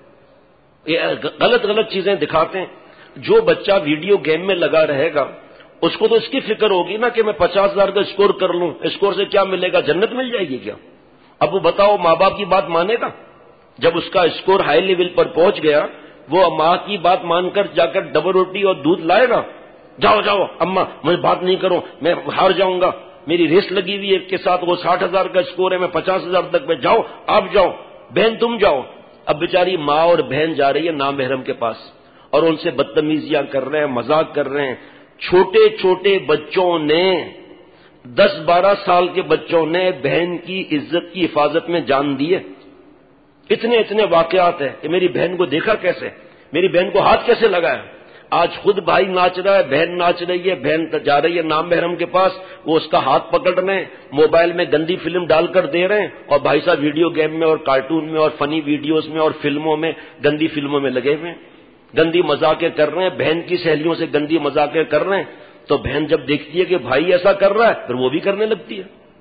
یہ غلط غلط چیزیں دکھاتے ہیں. جو بچہ ویڈیو گیم میں لگا رہے گا اس کو تو اس کی فکر ہوگی نا کہ میں پچاس ہزار کا اسکور کر لوں، اسکور سے کیا ملے گا؟ جنت مل جائے گی کیا؟ اب وہ بتاؤ ماں باپ کی بات مانے گا؟ جب اس کا اسکور ہائی لیول پر پہنچ گیا وہ ماں کی بات مان کر جا کر ڈبل روٹی اور دودھ لائے گا؟ جاؤ جاؤ اماں مجھے بات نہیں کرو، میں ہار جاؤں گا، میری ریس لگی ہوئی ہے ایک کے ساتھ، وہ ساٹھ ہزار کا اسکور ہے، میں پچاس ہزار تک میں جاؤ، آپ جاؤ بہن تم جاؤ. اب بیچاری ماں اور بہن جا رہی ہے نامحرم کے پاس اور ان سے بدتمیزیاں کر رہے ہیں، مذاق کر رہے ہیں. چھوٹے چھوٹے بچوں نے، دس بارہ سال کے بچوں نے بہن کی عزت کی حفاظت میں جان دی ہے. اتنے اتنے واقعات ہیں کہ میری بہن کو دیکھا کیسے، میری بہن کو ہاتھ کیسے لگایا. آج خود بھائی ناچ رہا ہے، بہن ناچ رہی ہے، بہن جا رہی ہے نام محرم کے پاس، وہ اس کا ہاتھ پکڑ رہے ہیں، موبائل میں گندی فلم ڈال کر دے رہے ہیں، اور بھائی صاحب ویڈیو گیم میں اور کارٹون میں اور فنی ویڈیوز میں اور فلموں میں، گندی فلموں میں لگے ہوئے ہیں، گندی مذاقیں کر رہے ہیں، بہن کی سہیلیوں سے گندی مذاقیں کر رہے ہیں. تو بہن جب دیکھتی ہے کہ بھائی ایسا کر رہا ہے پھر وہ بھی کرنے لگتی ہے.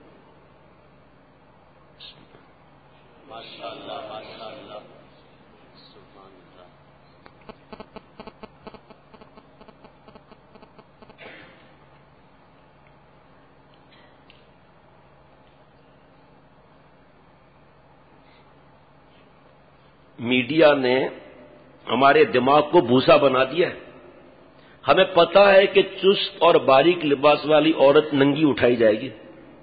میڈیا نے ہمارے دماغ کو بھوسا بنا دیا ہے. ہمیں پتا ہے کہ چست اور باریک لباس والی عورت ننگی اٹھائی جائے گی.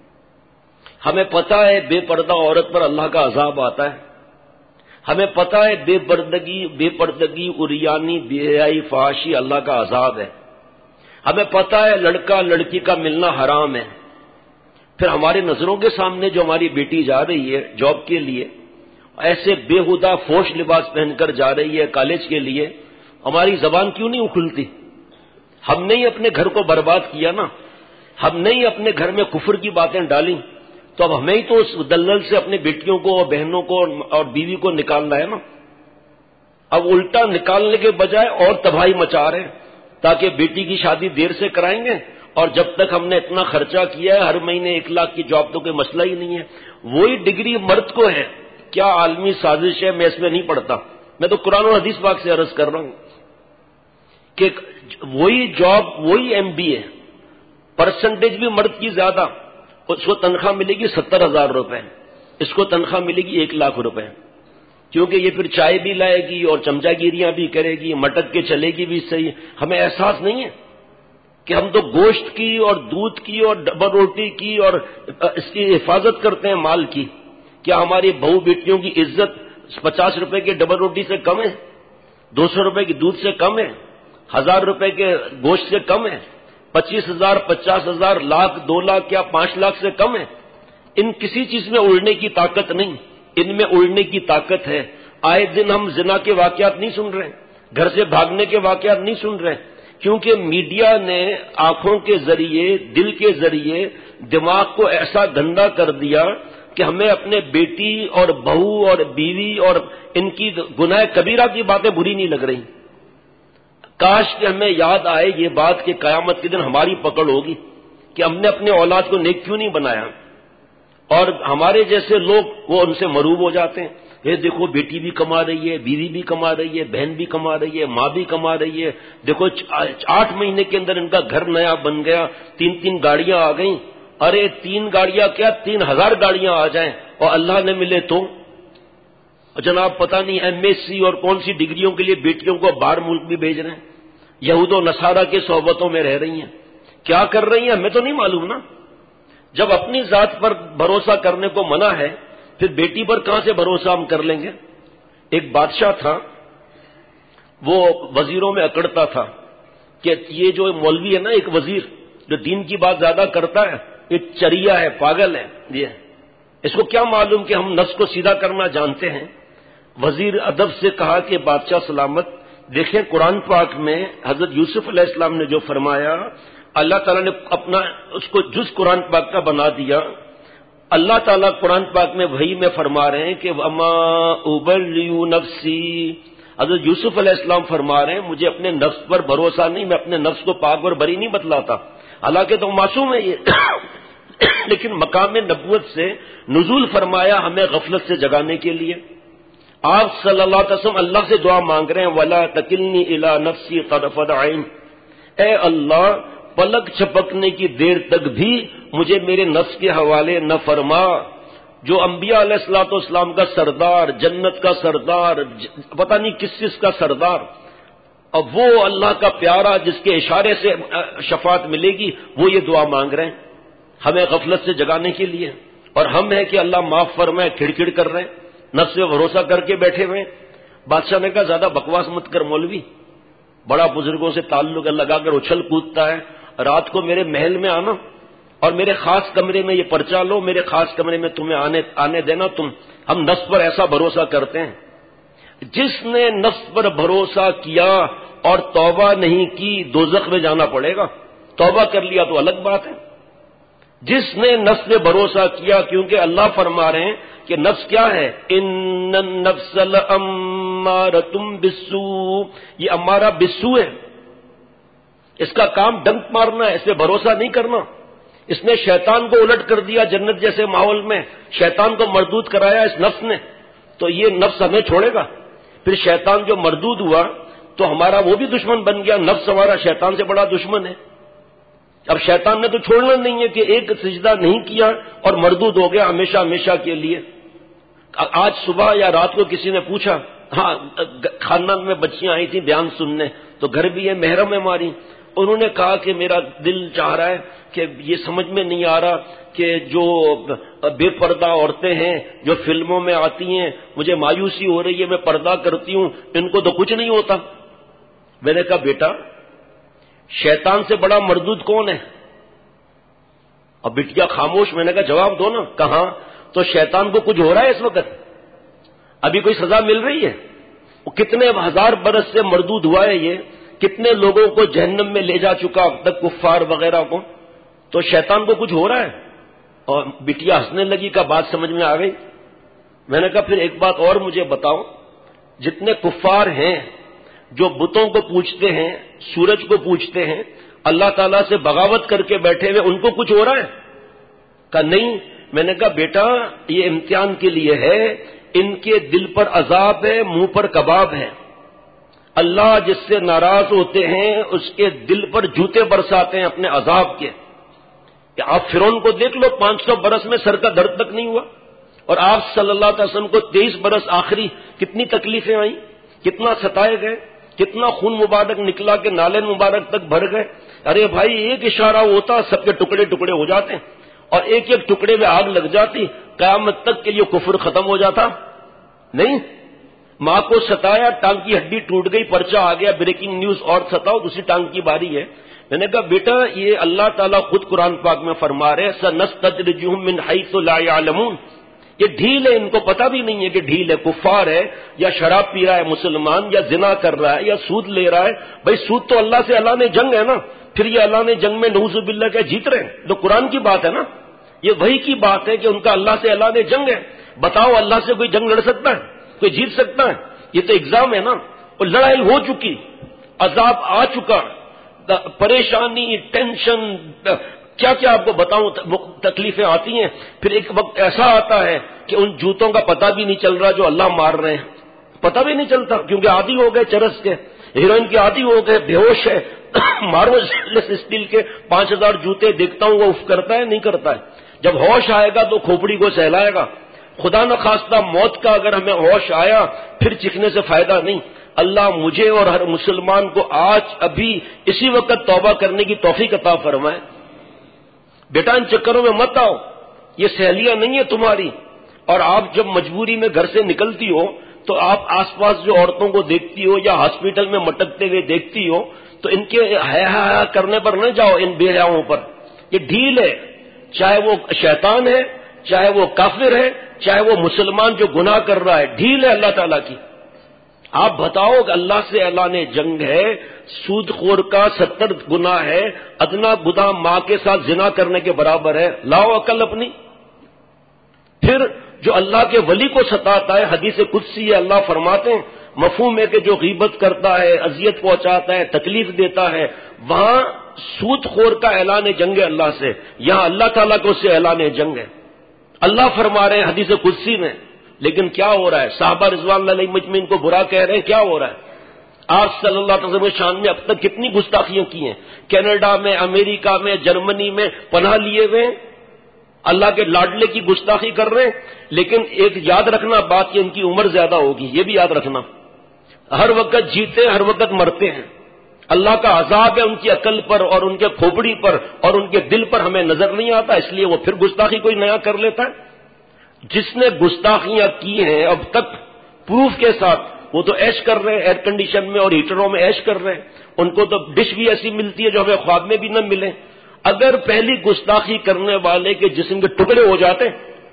ہمیں پتا ہے بے پردہ عورت پر اللہ کا عذاب آتا ہے. ہمیں پتا ہے بے پردگی بے پردگی عریانی بے حیائی فحاشی اللہ کا عذاب ہے. ہمیں پتا ہے لڑکا لڑکی کا ملنا حرام ہے. پھر ہمارے نظروں کے سامنے جو ہماری بیٹی جا رہی ہے جاب کے لیے، ایسے بےہودہ فوش لباس پہن کر جا رہی ہے کالج کے لیے، ہماری زبان کیوں نہیں اکھلتی؟ ہم نے ہی اپنے گھر کو برباد کیا نا، ہم نے ہی اپنے گھر میں کفر کی باتیں ڈالیں، تو اب ہمیں ہی تو اس دلدل سے اپنے بیٹیوں کو اور بہنوں کو اور بیوی کو نکالنا ہے نا. اب الٹا نکالنے کے بجائے اور تباہی مچا رہے ہیں تاکہ بیٹی کی شادی دیر سے کرائیں گے، اور جب تک ہم نے اتنا خرچہ کیا ہے ہر مہینے ایک لاکھ کی جاب تو کوئی مسئلہ ہی نہیں ہے. وہی ڈگری مرد کو ہے. کیا عالمی سازش ہے، میں اس میں نہیں پڑھتا، میں تو قرآن اور حدیث پاک سے عرض کر رہا ہوں کہ وہی جاب وہی ایم بی اے، پرسنٹیج بھی مرد کی زیادہ، اس کو تنخواہ ملے گی ستر ہزار روپے، اس کو تنخواہ ملے گی ایک لاکھ روپے، کیونکہ یہ پھر چائے بھی لائے گی اور چمچا گیریاں بھی کرے گی، مٹک کے چلے گی بھی صحیح. ہمیں احساس نہیں ہے کہ ہم تو گوشت کی اور دودھ کی اور ڈبل روٹی کی اور اس کی حفاظت کرتے ہیں مال کی. کیا ہماری بہو بیٹیوں کی عزت پچاس روپے کے ڈبل روٹی سے کم ہے؟ دو سو روپے کی دودھ سے کم ہے؟ ہزار روپے کے گوشت سے کم ہے؟ پچیس ہزار پچاس ہزار لاکھ دو لاکھ کیا پانچ لاکھ سے کم ہے؟ ان کسی چیز میں اڑنے کی طاقت نہیں، ان میں اڑنے کی طاقت ہے. آئے دن ہم زنا کے واقعات نہیں سن رہے، گھر سے بھاگنے کے واقعات نہیں سن رہے. کیونکہ میڈیا نے آنکھوں کے ذریعے، دل کے ذریعے دماغ کو ایسا گندا کر دیا کہ ہمیں اپنے بیٹی اور بہو اور بیوی اور ان کی گناہ کبیرہ کی باتیں بری نہیں لگ رہی۔ کاش کہ ہمیں یاد آئے یہ بات کہ قیامت کے دن ہماری پکڑ ہوگی کہ ہم نے اپنے اولاد کو نیک کیوں نہیں بنایا، اور ہمارے جیسے لوگ وہ ان سے مروب ہو جاتے ہیں۔ یہ دیکھو بیٹی بھی کما رہی ہے، بیوی بھی کما رہی ہے، بہن بھی کما رہی ہے، ماں بھی کما رہی ہے، دیکھو آٹھ مہینے کے اندر ان کا گھر نیا بن گیا، تین تین گاڑیاں آ گئیں۔ ارے تین گاڑیاں کیا، تین ہزار گاڑیاں آ جائیں اور اللہ نے ملے تو جناب پتہ نہیں ایم ایس سی اور کون سی ڈگریوں کے لیے بیٹیوں کو باہر ملک بھی بھیج رہے ہیں، یہود و نصارہ کے صحبتوں میں رہ رہی ہیں، کیا کر رہی ہیں ہمیں تو نہیں معلوم نا۔ جب اپنی ذات پر بھروسہ کرنے کو منع ہے پھر بیٹی پر کہاں سے بھروسہ ہم کر لیں گے؟ ایک بادشاہ تھا، وہ وزیروں میں اکڑتا تھا کہ یہ جو مولوی ہے نا، ایک وزیر جو دین کی بات زیادہ کرتا ہے، یہ چریا ہے، پاگل ہے، یہ اس کو کیا معلوم کہ ہم نفس کو سیدھا کرنا جانتے ہیں۔ وزیر ادب سے کہا کہ بادشاہ سلامت، دیکھیں قرآن پاک میں حضرت یوسف علیہ السلام نے جو فرمایا، اللہ تعالیٰ نے اپنا اس کو جز قرآن پاک کا بنا دیا۔ اللہ تعالیٰ قرآن پاک میں وحی میں فرما رہے ہیں کہ وما ابرئ نفسی، حضرت یوسف علیہ السلام فرما رہے ہیں مجھے اپنے نفس پر بھروسہ نہیں، میں اپنے نفس کو پاک اور بری نہیں بتلاتا، حالانکہ تو معصوم ہے یہ لیکن مقام نبوت سے نزول فرمایا ہمیں غفلت سے جگانے کے لیے۔ آپ صلی اللہ علیہ وسلم اللہ سے دعا مانگ رہے ہیں وَلَا تَكِلْنِي إِلَىٰ نَفْسِي طَرْفَتَ عَيْنٍ، اے اللہ پلک چھپکنے کی دیر تک بھی مجھے میرے نفس کے حوالے نہ فرما۔ جو انبیاء علیہ الصلوۃ والسلام کا سردار، جنت کا سردار، پتہ نہیں کس چیز کا سردار، اور وہ اللہ کا پیارا جس کے اشارے سے شفاعت ملے گی، وہ یہ دعا مانگ رہے ہیں ہمیں غفلت سے جگانے کے لیے، اور ہم ہیں کہ اللہ معاف فرمائے کھڑکھڑ کر رہے ہیں، نفس پہ بھروسہ کر کے بیٹھے ہوئے۔ بادشاہ نے کہا زیادہ بکواس مت کر مولوی، بڑا بزرگوں سے تعلق لگا کر اچھل کودتا ہے، رات کو میرے محل میں آنا اور میرے خاص کمرے میں یہ پرچہ لو، میرے خاص کمرے میں تمہیں آنے آنے دینا تم۔ ہم نفس پر ایسا بھروسہ کرتے ہیں۔ جس نے نفس پر بھروسہ کیا اور توبہ نہیں کی دوزخ میں جانا پڑے گا، توبہ کر لیا تو الگ بات ہے۔ جس نے نفس پہ بھروسہ کیا، کیونکہ اللہ فرما رہے ہیں کہ نفس کیا ہے، ان النفس لامارۃ بالسوء، یہ امارہ بالسوء ہے، اس کا کام ڈنک مارنا ہے، اس پہ بھروسہ نہیں کرنا۔ اس نے شیطان کو الٹ کر دیا جنت جیسے ماحول میں، شیطان کو مردود کرایا اس نفس نے، تو یہ نفس ہمیں چھوڑے گا؟ پھر شیطان جو مردود ہوا تو ہمارا وہ بھی دشمن بن گیا، نفس ہمارا شیطان سے بڑا دشمن ہے۔ اب شیطان نے تو چھوڑنا نہیں ہے کہ ایک سجدہ نہیں کیا اور مردود ہو گیا ہمیشہ ہمیشہ کے لیے۔ آج صبح یا رات کو کسی نے پوچھا، ہاں خاندان میں بچیاں آئی تھیں بیان سننے، تو گھر بھی ہے، محرم ہے ہماری، انہوں نے کہا کہ میرا دل چاہ رہا ہے کہ یہ سمجھ میں نہیں آ رہا کہ جو بے پردہ عورتیں ہیں جو فلموں میں آتی ہیں، مجھے مایوسی ہو رہی ہے، میں پردہ کرتی ہوں، ان کو تو کچھ نہیں ہوتا۔ میں نے کہا بیٹا شیطان سے بڑا مردود کون ہے؟ اور بٹیا خاموش۔ میں نے کہا جواب دو نا۔ کہاں؟ تو شیطان کو کچھ ہو رہا ہے اس وقت؟ ابھی کوئی سزا مل رہی ہے؟ وہ کتنے ہزار برس سے مردود ہوا ہے، یہ کتنے لوگوں کو جہنم میں لے جا چکا اب تک، کفار وغیرہ کو، تو شیطان کو کچھ ہو رہا ہے؟ اور بٹیا ہنسنے لگی، کا بات سمجھ میں آ گئی۔ میں نے کہا پھر ایک بات اور مجھے بتاؤ، جتنے کفار ہیں جو بتوں کو پوجتے ہیں، سورج کو پوجتے ہیں، اللہ تعالیٰ سے بغاوت کر کے بیٹھے ہوئے، ان کو کچھ ہو رہا ہے؟ کہا نہیں۔ میں نے کہا بیٹا یہ امتحان کے لیے ہے، ان کے دل پر عذاب ہے، منہ پر کباب ہے۔ اللہ جس سے ناراض ہوتے ہیں اس کے دل پر جوتے برساتے ہیں اپنے عذاب کے۔ کہ آپ فرعون کو دیکھ لو، پانچ سو برس میں سر کا درد تک نہیں ہوا، اور آپ صلی اللہ علیہ وسلم کو تیئیس برس آخری کتنی تکلیفیں آئیں، کتنا ستائے گئے، کتنا خون مبارک نکلا کہ نالے مبارک تک بھر گئے۔ ارے بھائی ایک اشارہ ہوتا سب کے ٹکڑے ٹکڑے ہو جاتے، اور ایک ایک ٹکڑے میں آگ لگ جاتی، قیامت تک کے لیے کفر ختم ہو جاتا نہیں۔ ماں کو ستایا، ٹانگ کی ہڈی ٹوٹ گئی، پرچہ آ گیا، بریکنگ نیوز، اور ستاؤ دوسری ٹانگ کی باری ہے۔ میں نے کہا بیٹا یہ اللہ تعالیٰ خود قرآن پاک میں فرما رہے سنستدرجہم من حیث لا یعلمون، یہ ڈھیل ہے، ان کو پتہ بھی نہیں ہے کہ ڈھیل ہے، کفار ہے یا شراب پی رہا ہے مسلمان، یا زنا کر رہا ہے یا سود لے رہا ہے. بھائی سود تو اللہ سے اللہ نے جنگ ہے نا، پھر یہ اللہ نے جنگ میں نعوذ باللہ کیا جیت رہے ہیں؟ تو قرآن کی بات ہے نا، یہ وہی کی بات ہے کہ ان کا اللہ سے اللہ نے جنگ ہے. بتاؤ اللہ سے کوئی جنگ لڑ سکتا ہے؟ کوئی جیت سکتا ہے؟ یہ تو ایگزام ہے نا. اور لڑائی ہو چکی، عذاب آ چکا، پریشانی، ٹینشن، کیا کیا آپ کو بتاؤں تکلیفیں آتی ہیں. پھر ایک وقت ایسا آتا ہے کہ ان جوتوں کا پتہ بھی نہیں چل رہا جو اللہ مار رہے ہیں، پتہ بھی نہیں چلتا کیونکہ عادی ہو گئے چرس کے، ہیروئن کے عادی ہو گئے، بے ہوش ہے. مارو اسٹیل کے پانچ ہزار جوتے دیکھتا ہوں وہ اف کرتا ہے نہیں کرتا ہے. جب ہوش آئے گا تو کھوپڑی کو سہلائے گا. خدا نہ خواستہ موت کا اگر ہمیں ہوش آیا پھر چکھنے سے فائدہ نہیں. اللہ مجھے اور ہر مسلمان کو آج ابھی اسی وقت توبہ کرنے کی توفیق عطا فرمائے. بیٹا ان چکروں میں مت آؤ، یہ سہیلیاں نہیں ہے تمہاری. اور آپ جب مجبوری میں گھر سے نکلتی ہو تو آپ آس پاس جو عورتوں کو دیکھتی ہو یا ہاسپٹل میں مٹکتے ہوئے دیکھتی ہو تو ان کے حیا کرنے پر نہ جاؤ، ان بے حیاؤں پر. یہ ڈھیل ہے، چاہے وہ شیطان ہے، چاہے وہ کافر ہے، چاہے وہ مسلمان جو گناہ کر رہا ہے، ڈھیل ہے اللہ تعالیٰ کی. آپ بتاؤ کہ اللہ سے اللہ نے جنگ ہے، سود خور کا ستر گناہ ہے، ادنا گناہ ماں کے ساتھ زنا کرنے کے برابر ہے. لاؤ عقل اپنی. پھر جو اللہ کے ولی کو ستاتا ہے، حدیث قدسی ہے، اللہ فرماتے ہیں مفہوم ہے کہ جو غیبت کرتا ہے، اذیت پہنچاتا ہے، تکلیف دیتا ہے، وہاں سود خور کا اعلان جنگ ہے اللہ سے، یہاں اللہ تعالیٰ کو اس سے اعلان جنگ ہے. اللہ فرما رہے ہیں حدیث قدسی میں. لیکن کیا ہو رہا ہے؟ صحابہ رضوان اللہ علیہم مجمعین کو برا کہہ رہے ہیں. کیا ہو رہا ہے؟ آپ صلی اللہ علیہ وسلم شان میں اب تک کتنی گستاخیاں کی ہیں. کینیڈا میں، امریکہ میں، جرمنی میں پناہ لیے ہوئے اللہ کے لاڈلے کی گستاخی کر رہے ہیں. لیکن ایک یاد رکھنا بات کہ ان کی عمر زیادہ ہوگی، یہ بھی یاد رکھنا. ہر وقت جیتے ہر وقت مرتے ہیں. اللہ کا عذاب ہے ان کی عقل پر اور ان کے کھوپڑی پر اور ان کے دل پر ہمیں نظر نہیں آتا، اس لیے وہ پھر گستاخی کوئی نیا کر لیتا ہے. جس نے گستاخیاں کی ہیں اب تک پروف کے ساتھ، وہ تو عیش کر رہے ہیں، ایئر کنڈیشن میں اور ہیٹروں میں عیش کر رہے ہیں. ان کو تو ڈش بھی ایسی ملتی ہے جو ہمیں خواب میں بھی نہ ملے. اگر پہلی گستاخی کرنے والے کے جسم کے ٹکڑے ہو جاتے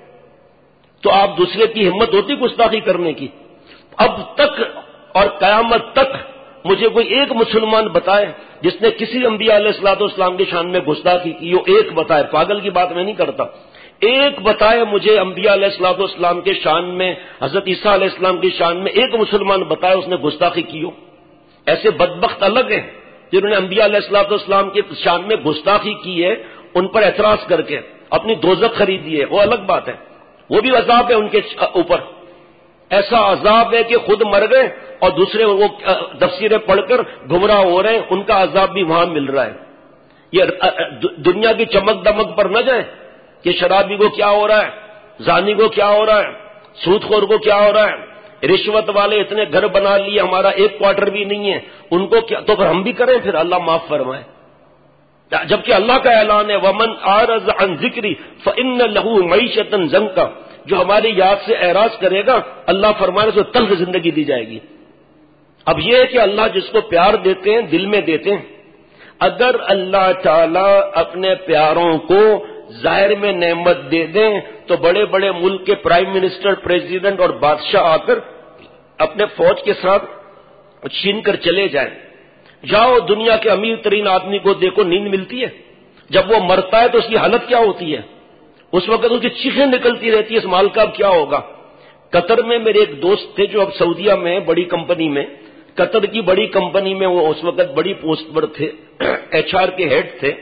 تو آپ دوسرے کی ہمت ہوتی گستاخی کرنے کی؟ اب تک اور قیامت تک مجھے کوئی ایک مسلمان بتائے جس نے کسی انبیاء علیہ الصلوۃ والسلام کی شان میں گستاخی کی ہو. ایک بتائے، پاگل کی بات میں نہیں کرتا. ایک بتائے مجھے انبیاء علیہ الصلوۃ والسلام کے شان میں، حضرت عیسیٰ علیہ السلام کی شان میں ایک مسلمان بتائے اس نے گستاخی کی ہو. ایسے بدبخت الگ ہیں جنہوں نے انبیاء علیہ الصلوۃ والسلام کی شان میں گستاخی کی ہے، ان پر اعتراض کر کے اپنی دوزخ خریدی ہے، وہ الگ بات ہے. وہ بھی عذاب ہے ان کے اوپر. ایسا عذاب ہے کہ خود مر گئے اور دوسرے وہ تفسیریں پڑھ کر گمراہ ہو رہے ہیں، ان کا عذاب بھی وہاں مل رہا ہے. یہ دنیا کی چمک دمک پر نہ جائیں کہ شرابی کو کیا ہو رہا ہے، زانی کو کیا ہو رہا ہے، سود خور کو کیا ہو رہا ہے، رشوت والے اتنے گھر بنا لیے ہمارا ایک کوارٹر بھی نہیں ہے، ان کو کیا؟ تو پھر ہم بھی کریں، پھر اللہ معاف فرمائے. جبکہ اللہ کا اعلان ہے وَمَنْ أَعْرَضَ عَنْ ذِكْرِي فَإِنَّ لَهُ مَعِيشَةً ضَنْكًا، جو ہماری یاد سے اعراض کرے گا اللہ فرمانے سے تلخ زندگی دی جائے گی. اب یہ ہے کہ اللہ جس کو پیار دیتے ہیں دل میں دیتے ہیں. اگر اللہ تعالی اپنے پیاروں کو ظاہر میں نعمت دے دیں تو بڑے بڑے ملک کے پرائم منسٹر، پریزیڈنٹ اور بادشاہ آ کر اپنے فوج کے ساتھ چھین کر چلے جائیں. جاؤ دنیا کے امیر ترین آدمی کو دیکھو، نیند ملتی ہے؟ جب وہ مرتا ہے تو اس کی حالت کیا ہوتی ہے؟ اس وقت اس کی چیخیں نکلتی رہتی ہے اس مال کا اب کیا ہوگا. قطر میں میرے ایک دوست تھے جو اب سعودیہ میں بڑی کمپنی میں، قطر کی بڑی کمپنی میں وہ اس وقت بڑی پوسٹ پر تھے، ایچ آر کے ہیڈ تھے.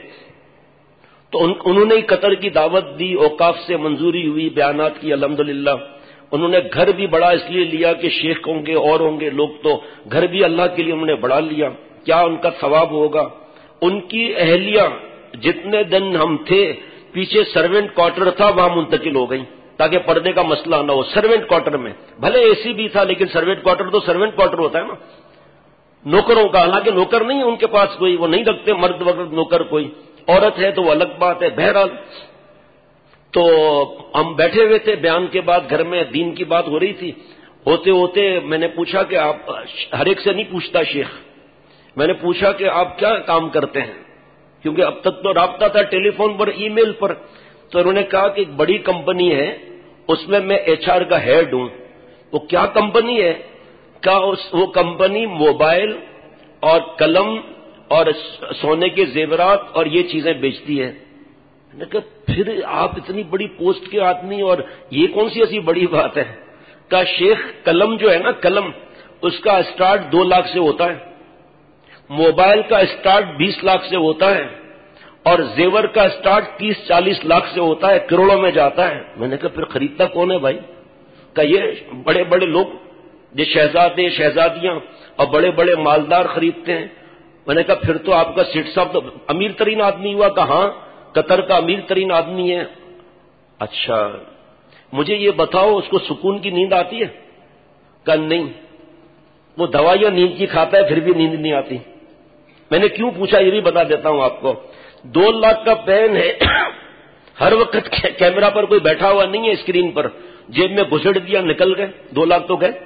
تو ان انہوں نے قطر کی دعوت دی، اوقاف سے منظوری ہوئی، بیانات کی الحمدللہ. انہوں نے گھر بھی بڑا اس لیے لیا کہ شیخ ہوں گے اور ہوں گے لوگ، تو گھر بھی اللہ کے لیے انہوں نے بڑا لیا. کیا ان کا ثواب ہوگا؟ ان کی اہلیہ جتنے دن ہم تھے پیچھے سروینٹ کوارٹر تھا وہاں منتقل ہو گئی تاکہ پردے کا مسئلہ نہ ہو. سروینٹ کوارٹر میں بھلے اے سی بھی تھا لیکن سروینٹ کوارٹر تو سروینٹ کوارٹر ہوتا ہے نا، نوکروں کا. حالانکہ نوکر نہیں ہے ان کے پاس کوئی، وہ نہیں رکھتے مرد وقت نوکر کوئی، عورت ہے تو وہ الگ بات ہے. بہرحال تو ہم بیٹھے ہوئے تھے، بیان کے بعد گھر میں دین کی بات ہو رہی تھی. ہوتے ہوتے میں نے پوچھا کہ آپ، ہر ایک سے نہیں پوچھتا شیخ، میں نے پوچھا کہ آپ کیا کام کرتے ہیں، کیونکہ اب تک تو رابطہ تھا ٹیلی فون پر، ای میل پر. تو انہوں نے کہا کہ ایک بڑی کمپنی ہے اس میں میں ایچ آر کا ہیڈ ہوں. وہ کیا کمپنی ہے؟ کیا وہ کمپنی موبائل اور قلم اور سونے کے زیورات اور یہ چیزیں بیچتی ہے. میں نے کہا پھر آپ اتنی بڑی پوسٹ کے آدمی اور یہ کون سی ایسی بڑی بات ہے؟ کہا شیخ قلم جو ہے نا قلم، اس کا اسٹارٹ دو لاکھ سے ہوتا ہے، موبائل کا اسٹارٹ بیس لاکھ سے ہوتا ہے، اور زیور کا اسٹارٹ تیس چالیس لاکھ سے ہوتا ہے، کروڑوں میں جاتا ہے. میں نے کہا پھر خریدتا کون ہے بھائی؟ کہ یہ بڑے بڑے لوگ، یہ شہزادے شہزادیاں اور بڑے بڑے مالدار خریدتے ہیں. میں نے کہا پھر تو آپ کا سیٹ صاحب تو امیر ترین آدمی ہوا. کہاں؟ قطر کا امیر ترین آدمی ہے. اچھا مجھے یہ بتاؤ اس کو سکون کی نیند آتی ہے؟ کہ نہیں، وہ دوائیاں نیند کی کھاتا ہے پھر بھی نیند نہیں آتی. میں نے کیوں پوچھا یہ بھی بتا دیتا ہوں آپ کو. دو لاکھ کا پین ہے، ہر وقت کیمرہ پر کوئی بیٹھا ہوا نہیں ہے اسکرین پر، جیب میں گھسڑ دیا نکل گئے، دو لاکھ تو گئے.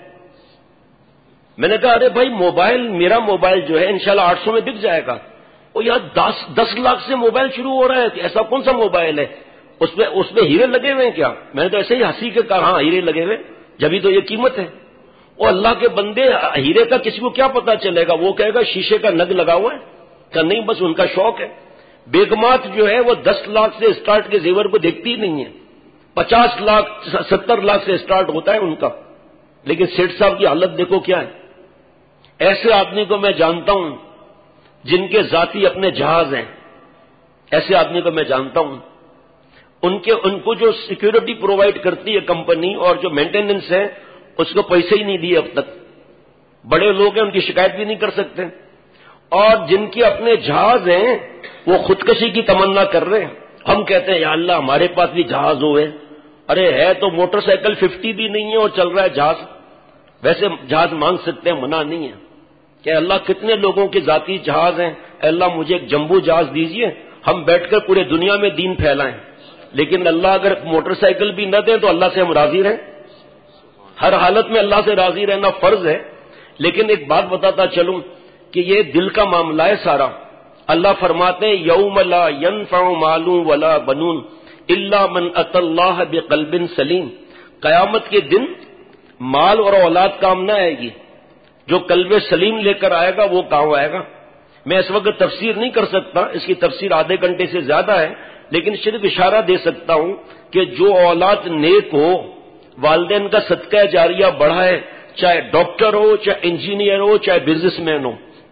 میں نے کہا ارے بھائی موبائل، میرا موبائل جو ہے انشاءاللہ آٹھ سو میں بک جائے گا. وہ یار دس دس لاکھ سے موبائل شروع ہو رہا ہے، ایسا کون سا موبائل ہے؟ اس میں اس میں ہیرے لگے ہوئے ہیں کیا؟ میں نے تو ایسے ہی ہنسی کے کہا ہاں ہیرے لگے ہوئے، جبھی تو یہ قیمت ہے. وہ اللہ کے بندے، ہیرے کا کسی کو کیا پتا چلے گا؟ وہ کہے گا شیشے کا نگ لگا ہوا ہے. کہ نہیں بس ان کا شوق ہے. بیگمات جو ہے وہ دس لاکھ سے اسٹارٹ کے زیور کو دیکھتی ہی نہیں ہے، پچاس لاکھ ستر لاکھ سے اسٹارٹ ہوتا ہے ان کا. لیکن سیٹھ صاحب کی حالت دیکھو کیا ہے. ایسے آدمی کو میں جانتا ہوں جن کے ذاتی اپنے جہاز ہیں، ایسے آدمی کو میں جانتا ہوں. ان کے ان کو جو سیکیورٹی پرووائڈ کرتی ہے کمپنی اور جو مینٹیننس ہے اس کو پیسے ہی نہیں دیے اب تک. بڑے لوگ ہیں، ان کی شکایت بھی نہیں کر سکتے. اور جن کے اپنے جہاز ہیں وہ خودکشی کی تمنا کر رہے ہیں. ہم کہتے ہیں یا اللہ ہمارے پاس بھی جہاز ہوئے. ارے ہے تو موٹر سائیکل ففٹی بھی نہیں ہے اور چل رہا ہے جہاز. ویسے جہاز مانگ سکتے ہیں، منع نہیں ہے. کہ اللہ کتنے لوگوں کے ذاتی جہاز ہیں، اے اللہ مجھے ایک جمبو جہاز دیجئے، ہم بیٹھ کر پورے دنیا میں دین پھیلائیں. لیکن اللہ اگر موٹر سائیکل بھی نہ دیں تو اللہ سے ہم راضی رہیں. ہر حالت میں اللہ سے راضی رہنا فرض ہے. لیکن ایک بات بتاتا چلوں کہ یہ دل کا معاملہ ہے سارا. اللہ فرماتے ہیں یوم لا ينفع مال ولا بنون الا من اتى الله بقلب سلیم. قیامت کے دن مال اور اولاد کام نہ آئے گی، جو قلب سلیم لے کر آئے گا وہ کام آئے گا. میں اس وقت تفسیر نہیں کر سکتا، اس کی تفسیر آدھے گھنٹے سے زیادہ ہے، لیکن صرف اشارہ دے سکتا ہوں کہ جو اولاد نیک ہو، والدین کا صدقہ جاریہ بڑھائے، چاہے ڈاکٹر ہو، چاہے انجینئر ہو، چاہے بزنس مین ہو،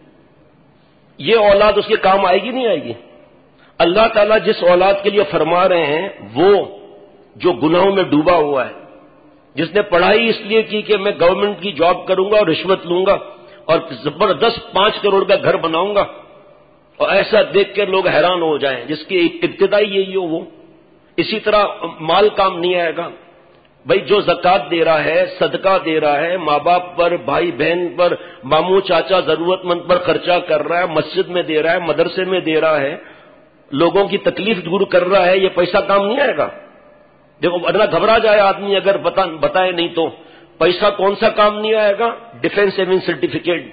یہ اولاد اس کے کام آئے گی نہیں آئے گی. اللہ تعالیٰ جس اولاد کے لیے فرما رہے ہیں وہ جو گناہوں میں ڈوبا ہوا ہے، جس نے پڑھائی اس لیے کی کہ میں گورنمنٹ کی جاب کروں گا اور رشوت لوں گا اور زبردست پانچ کروڑ کا گھر بناؤں گا، اور ایسا دیکھ کر لوگ حیران ہو جائیں، جس کی ابتدائی یہی ہو وہ. اسی طرح مال کام نہیں آئے گا. بھائی جو زکوٰۃ دے رہا ہے، صدقہ دے رہا ہے، ماں باپ پر، بھائی بہن پر، ماموں چاچا ضرورت مند پر خرچہ کر رہا ہے، مسجد میں دے رہا ہے، مدرسے میں دے رہا ہے، لوگوں کی تکلیف دور کر رہا ہے، یہ پیسہ کام نہیں آئے گا. دیکھو ورنہ گھبرا جائے آدمی اگر بتائے نہیں تو. پیسہ کون سا کام نہیں آئے گا؟ Defence saving certificate,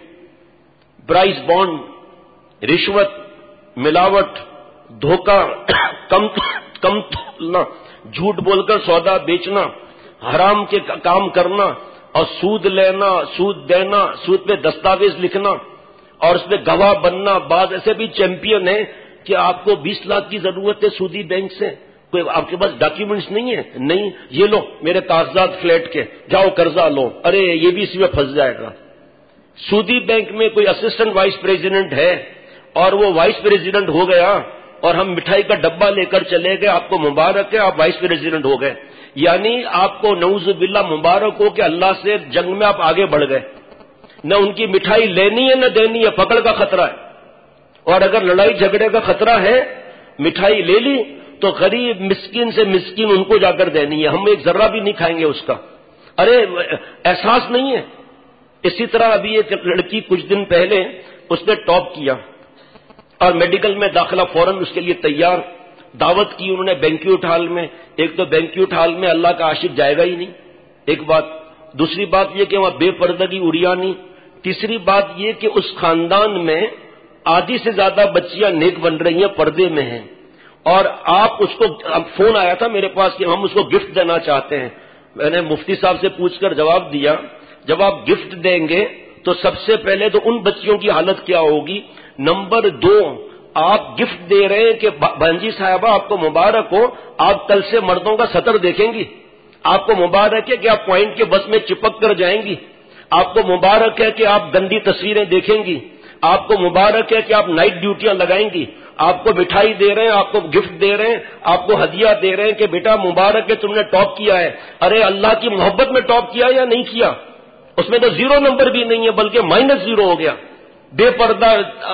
prize bond, رشوت، ملاوٹ، دھوکہ، کم کم تولنا، جھوٹ بول کر سودا بیچنا، حرام کے کام کرنا اور سود لینا، سود دینا، سود پہ دستاویز لکھنا اور اس پہ گواہ بننا. بعض ایسے بھی چیمپئن ہیں کہ آپ کو بیس لاکھ کی ضرورت ہے سودی بینک سے، کوئی آپ کے پاس ڈاکیومنٹس نہیں ہے، نہیں یہ لو میرے کاغذات فلیٹ کے، جاؤ قرضہ لو. ارے یہ بھی اسی میں پھنس جائے گا. سودی بینک میں کوئی اسسٹنٹ وائس پریزیڈنٹ ہے اور وہ وائس پریزیڈنٹ ہو گیا اور ہم مٹھائی کا ڈبہ لے کر چلے گئے، آپ کو مبارک ہے آپ وائس پریزیڈنٹ ہو گئے. یعنی آپ کو نعوذ باللہ مبارک ہو کہ اللہ سے جنگ میں آپ آگے بڑھ گئے. نہ ان کی مٹھائی لینی ہے نہ دینی ہے، پکڑ کا خطرہ ہے. اور اگر لڑائی جھگڑے کا خطرہ ہے، مٹھائی لے لی تو غریب مسکین سے مسکین ان کو جا کر دینی ہے، ہم ایک ذرہ بھی نہیں کھائیں گے اس کا. ارے احساس نہیں ہے. اسی طرح ابھی ایک لڑکی کچھ دن پہلے اس نے ٹاپ کیا اور میڈیکل میں داخلہ فوراً اس کے لیے تیار. دعوت کی انہوں نے بینکیوٹ ہال میں. ایک تو بینکیوٹ ہال میں اللہ کا عاشق جائے گا ہی نہیں، ایک بات. دوسری بات یہ کہ وہاں بے پردگی اڑیانی. تیسری بات یہ کہ اس خاندان میں آدھی سے زیادہ بچیاں نیک بن رہی ہیں، پردے میں ہیں. اور آپ اس کو فون آیا تھا میرے پاس کہ ہم اس کو گفٹ دینا چاہتے ہیں. میں نے مفتی صاحب سے پوچھ کر جواب دیا جب آپ گفٹ دیں گے تو سب سے پہلے تو ان بچیوں کی حالت کیا ہوگی. نمبر دو, آپ گفٹ دے رہے ہیں کہ بہنجی صاحبہ آپ کو مبارک ہو, آپ کل سے مردوں کا سطر دیکھیں گی, آپ کو مبارک ہے کہ آپ پوائنٹ کے بس میں چپک کر جائیں گی, آپ کو مبارک ہے کہ آپ گندی تصویریں دیکھیں گی, آپ کو مبارک ہے کہ آپ نائٹ ڈیوٹیاں لگائیں گی, آپ کو مٹھائی دے رہے ہیں, آپ کو گفٹ دے رہے ہیں, آپ کو ہدیہ دے رہے ہیں کہ بیٹا مبارک ہے تم نے ٹاپ کیا ہے. ارے اللہ کی محبت میں ٹاپ کیا یا نہیں کیا؟ اس میں تو زیرو نمبر بھی نہیں ہے بلکہ مائنس زیرو ہو گیا. بے پردہ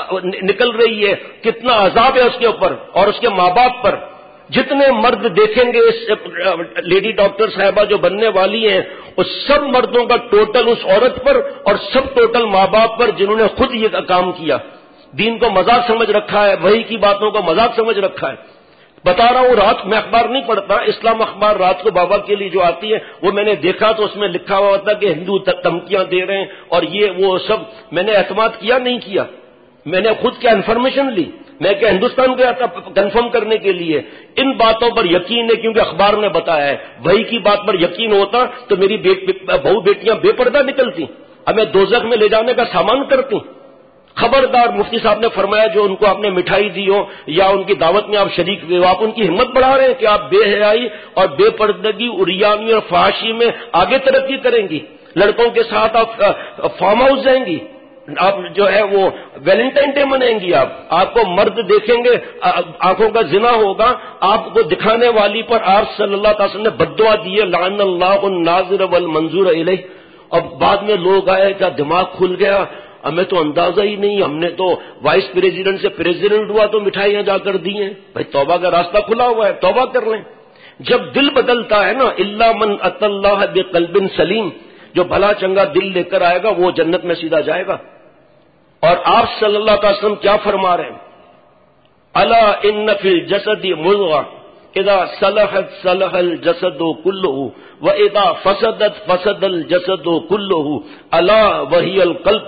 نکل رہی ہے, کتنا عذاب ہے اس کے اوپر اور اس کے ماں باپ پر. جتنے مرد دیکھیں گے اس لیڈی ڈاکٹر صاحبہ جو بننے والی ہیں, اس سب مردوں کا ٹوٹل اس عورت پر اور سب ٹوٹل ماں باپ پر جنہوں نے خود یہ کام کیا. دین کو مذاق سمجھ رکھا ہے, وحی کی باتوں کو مذاق سمجھ رکھا ہے. بتا رہا ہوں, رات میں اخبار نہیں پڑھتا, اسلام اخبار رات کو بابا کے لیے جو آتی ہے وہ میں نے دیکھا تو اس میں لکھا ہوا ہوتا کہ ہندو دھمکیاں دے رہے ہیں اور یہ وہ سب. میں نے اعتماد کیا نہیں کیا, میں نے خود کیا انفارمیشن لی, میں کیا ہندوستان گیا تھا کنفرم کرنے کے لیے. ان باتوں پر یقین ہے کیونکہ اخبار نے بتایا ہے. وحی کی بات پر یقین ہوتا تو میری بہو بیٹیاں بے پردہ نکلتی, ہمیں دوزخ میں لے جانے کا سامان کرتی. خبردار, مفتی صاحب نے فرمایا جو ان کو آپ نے مٹھائی دی ہو یا ان کی دعوت میں آپ شریک ہوئے ہو, آپ ان کی ہمت بڑھا رہے ہیں کہ آپ بے حیائی اور بے پردگی, عریانی اور فحاشی میں آگے ترقی کریں گی. لڑکوں کے ساتھ آپ فارم ہاؤس جائیں گی, آپ جو ہے وہ ویلنٹائن ڈے منائیں گی. آپ آپ کو مرد دیکھیں گے, آنکھوں کا زنا ہوگا. آپ کو دکھانے والی پر آپ صلی اللہ تعالی وسلم نے بد دعا دی ہے, لعن اللہ الناظر والمنظور الیہ. اور بعد میں لوگ آئے, کیا دماغ کھل گیا, ہمیں تو اندازہ ہی نہیں, ہم نے تو وائس پریزیڈنٹ سے پریزیڈنٹ ہوا تو مٹھائیاں جا کر دی ہیں. بھائی توبہ کا راستہ کھلا ہوا ہے, توبہ کر لیں. جب دل بدلتا ہے نا, الا من اتى اللہ بقلب سلیم, جو بھلا چنگا دل لے کر آئے گا وہ جنت میں سیدھا جائے گا. اور آپ صلی اللہ علیہ وسلم کیا فرما رہے ہیں, الا ان فی الجسد مضغہ اذا صلحت صلح الجسد كله واذا فسدت فسد الجسد كله الا وهي القلب.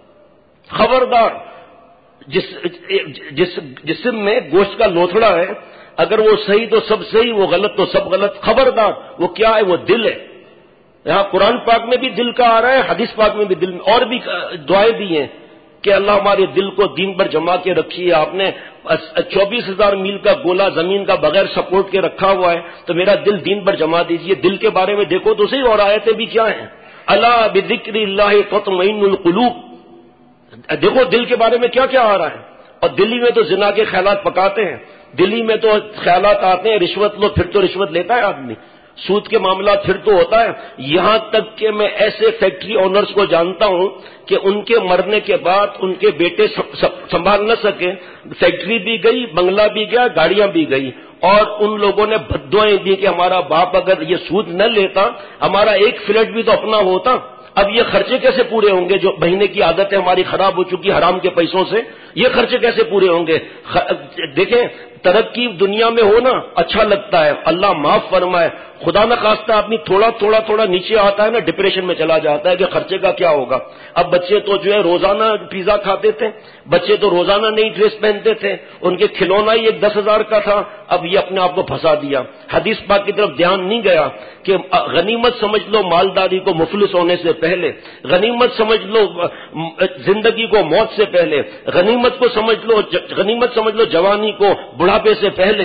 خبردار, جس جس جسم میں گوشت کا لوتھڑا ہے, اگر وہ صحیح تو سب صحیح, وہ غلط تو سب غلط. خبردار, وہ کیا ہے, وہ دل ہے. یہاں قرآن پاک میں بھی دل کا آ رہا ہے, حدیث پاک میں بھی دل میں, اور بھی دعائیں دی ہیں کہ اللہ ہمارے دل کو دین پر جما کے رکھیے. آپ نے چوبیس ہزار میل کا گولا زمین کا بغیر سپورٹ کے رکھا ہوا ہے, تو میرا دل دین پر جما دیجیے. دل کے بارے میں دیکھو تو صحیح, اور آیتیں بھی کیا ہیں, الا بذکر اللہ تطمئن القلوب. دیکھو دل کے بارے میں کیا کیا آ رہا ہے. اور دلی میں تو زنا کے خیالات پکاتے ہیں, دلی میں تو خیالات آتے ہیں رشوت لو, پھر تو رشوت لیتا ہے آدمی, سود کے معاملات پھر تو ہوتا ہے. یہاں تک کہ میں ایسے فیکٹری اونرز کو جانتا ہوں کہ ان کے مرنے کے بعد ان کے بیٹے سنبھال نہ سکے, فیکٹری بھی گئی, بنگلہ بھی گیا, گاڑیاں بھی گئی, اور ان لوگوں نے بددعائیں دی کہ ہمارا باپ اگر یہ سود نہ لیتا ہمارا ایک فلیٹ بھی تو اپنا ہوتا. اب یہ خرچے کیسے پورے ہوں گے, جو مہینے کی عادت ہے ہماری خراب ہو چکی حرام کے پیسوں سے, یہ خرچے کیسے پورے ہوں گے. دیکھیں ترقی دنیا میں ہونا اچھا لگتا ہے, اللہ معاف فرمائے, خدا نہ خواستہ آدمی تھوڑا تھوڑا تھوڑا نیچے آتا ہے نا, ڈپریشن میں چلا جاتا ہے کہ خرچے کا کیا ہوگا. اب بچے تو جو ہے روزانہ پیزا کھاتے تھے, بچے تو روزانہ نئی ڈریس پہنتے تھے, ان کے کھلونا ہی ایک دس ہزار کا تھا, اب یہ اپنے آپ کو پھنسا دیا. حدیث پاک کی طرف دھیان نہیں گیا کہ غنیمت سمجھ لو مالداری کو مفلس ہونے سے پہلے, غنیمت سمجھ لو زندگی کو موت سے پہلے, غنیمت کو سمجھ لو غنیمت سمجھ لو جوانی کو بڑھاپے سے پہلے.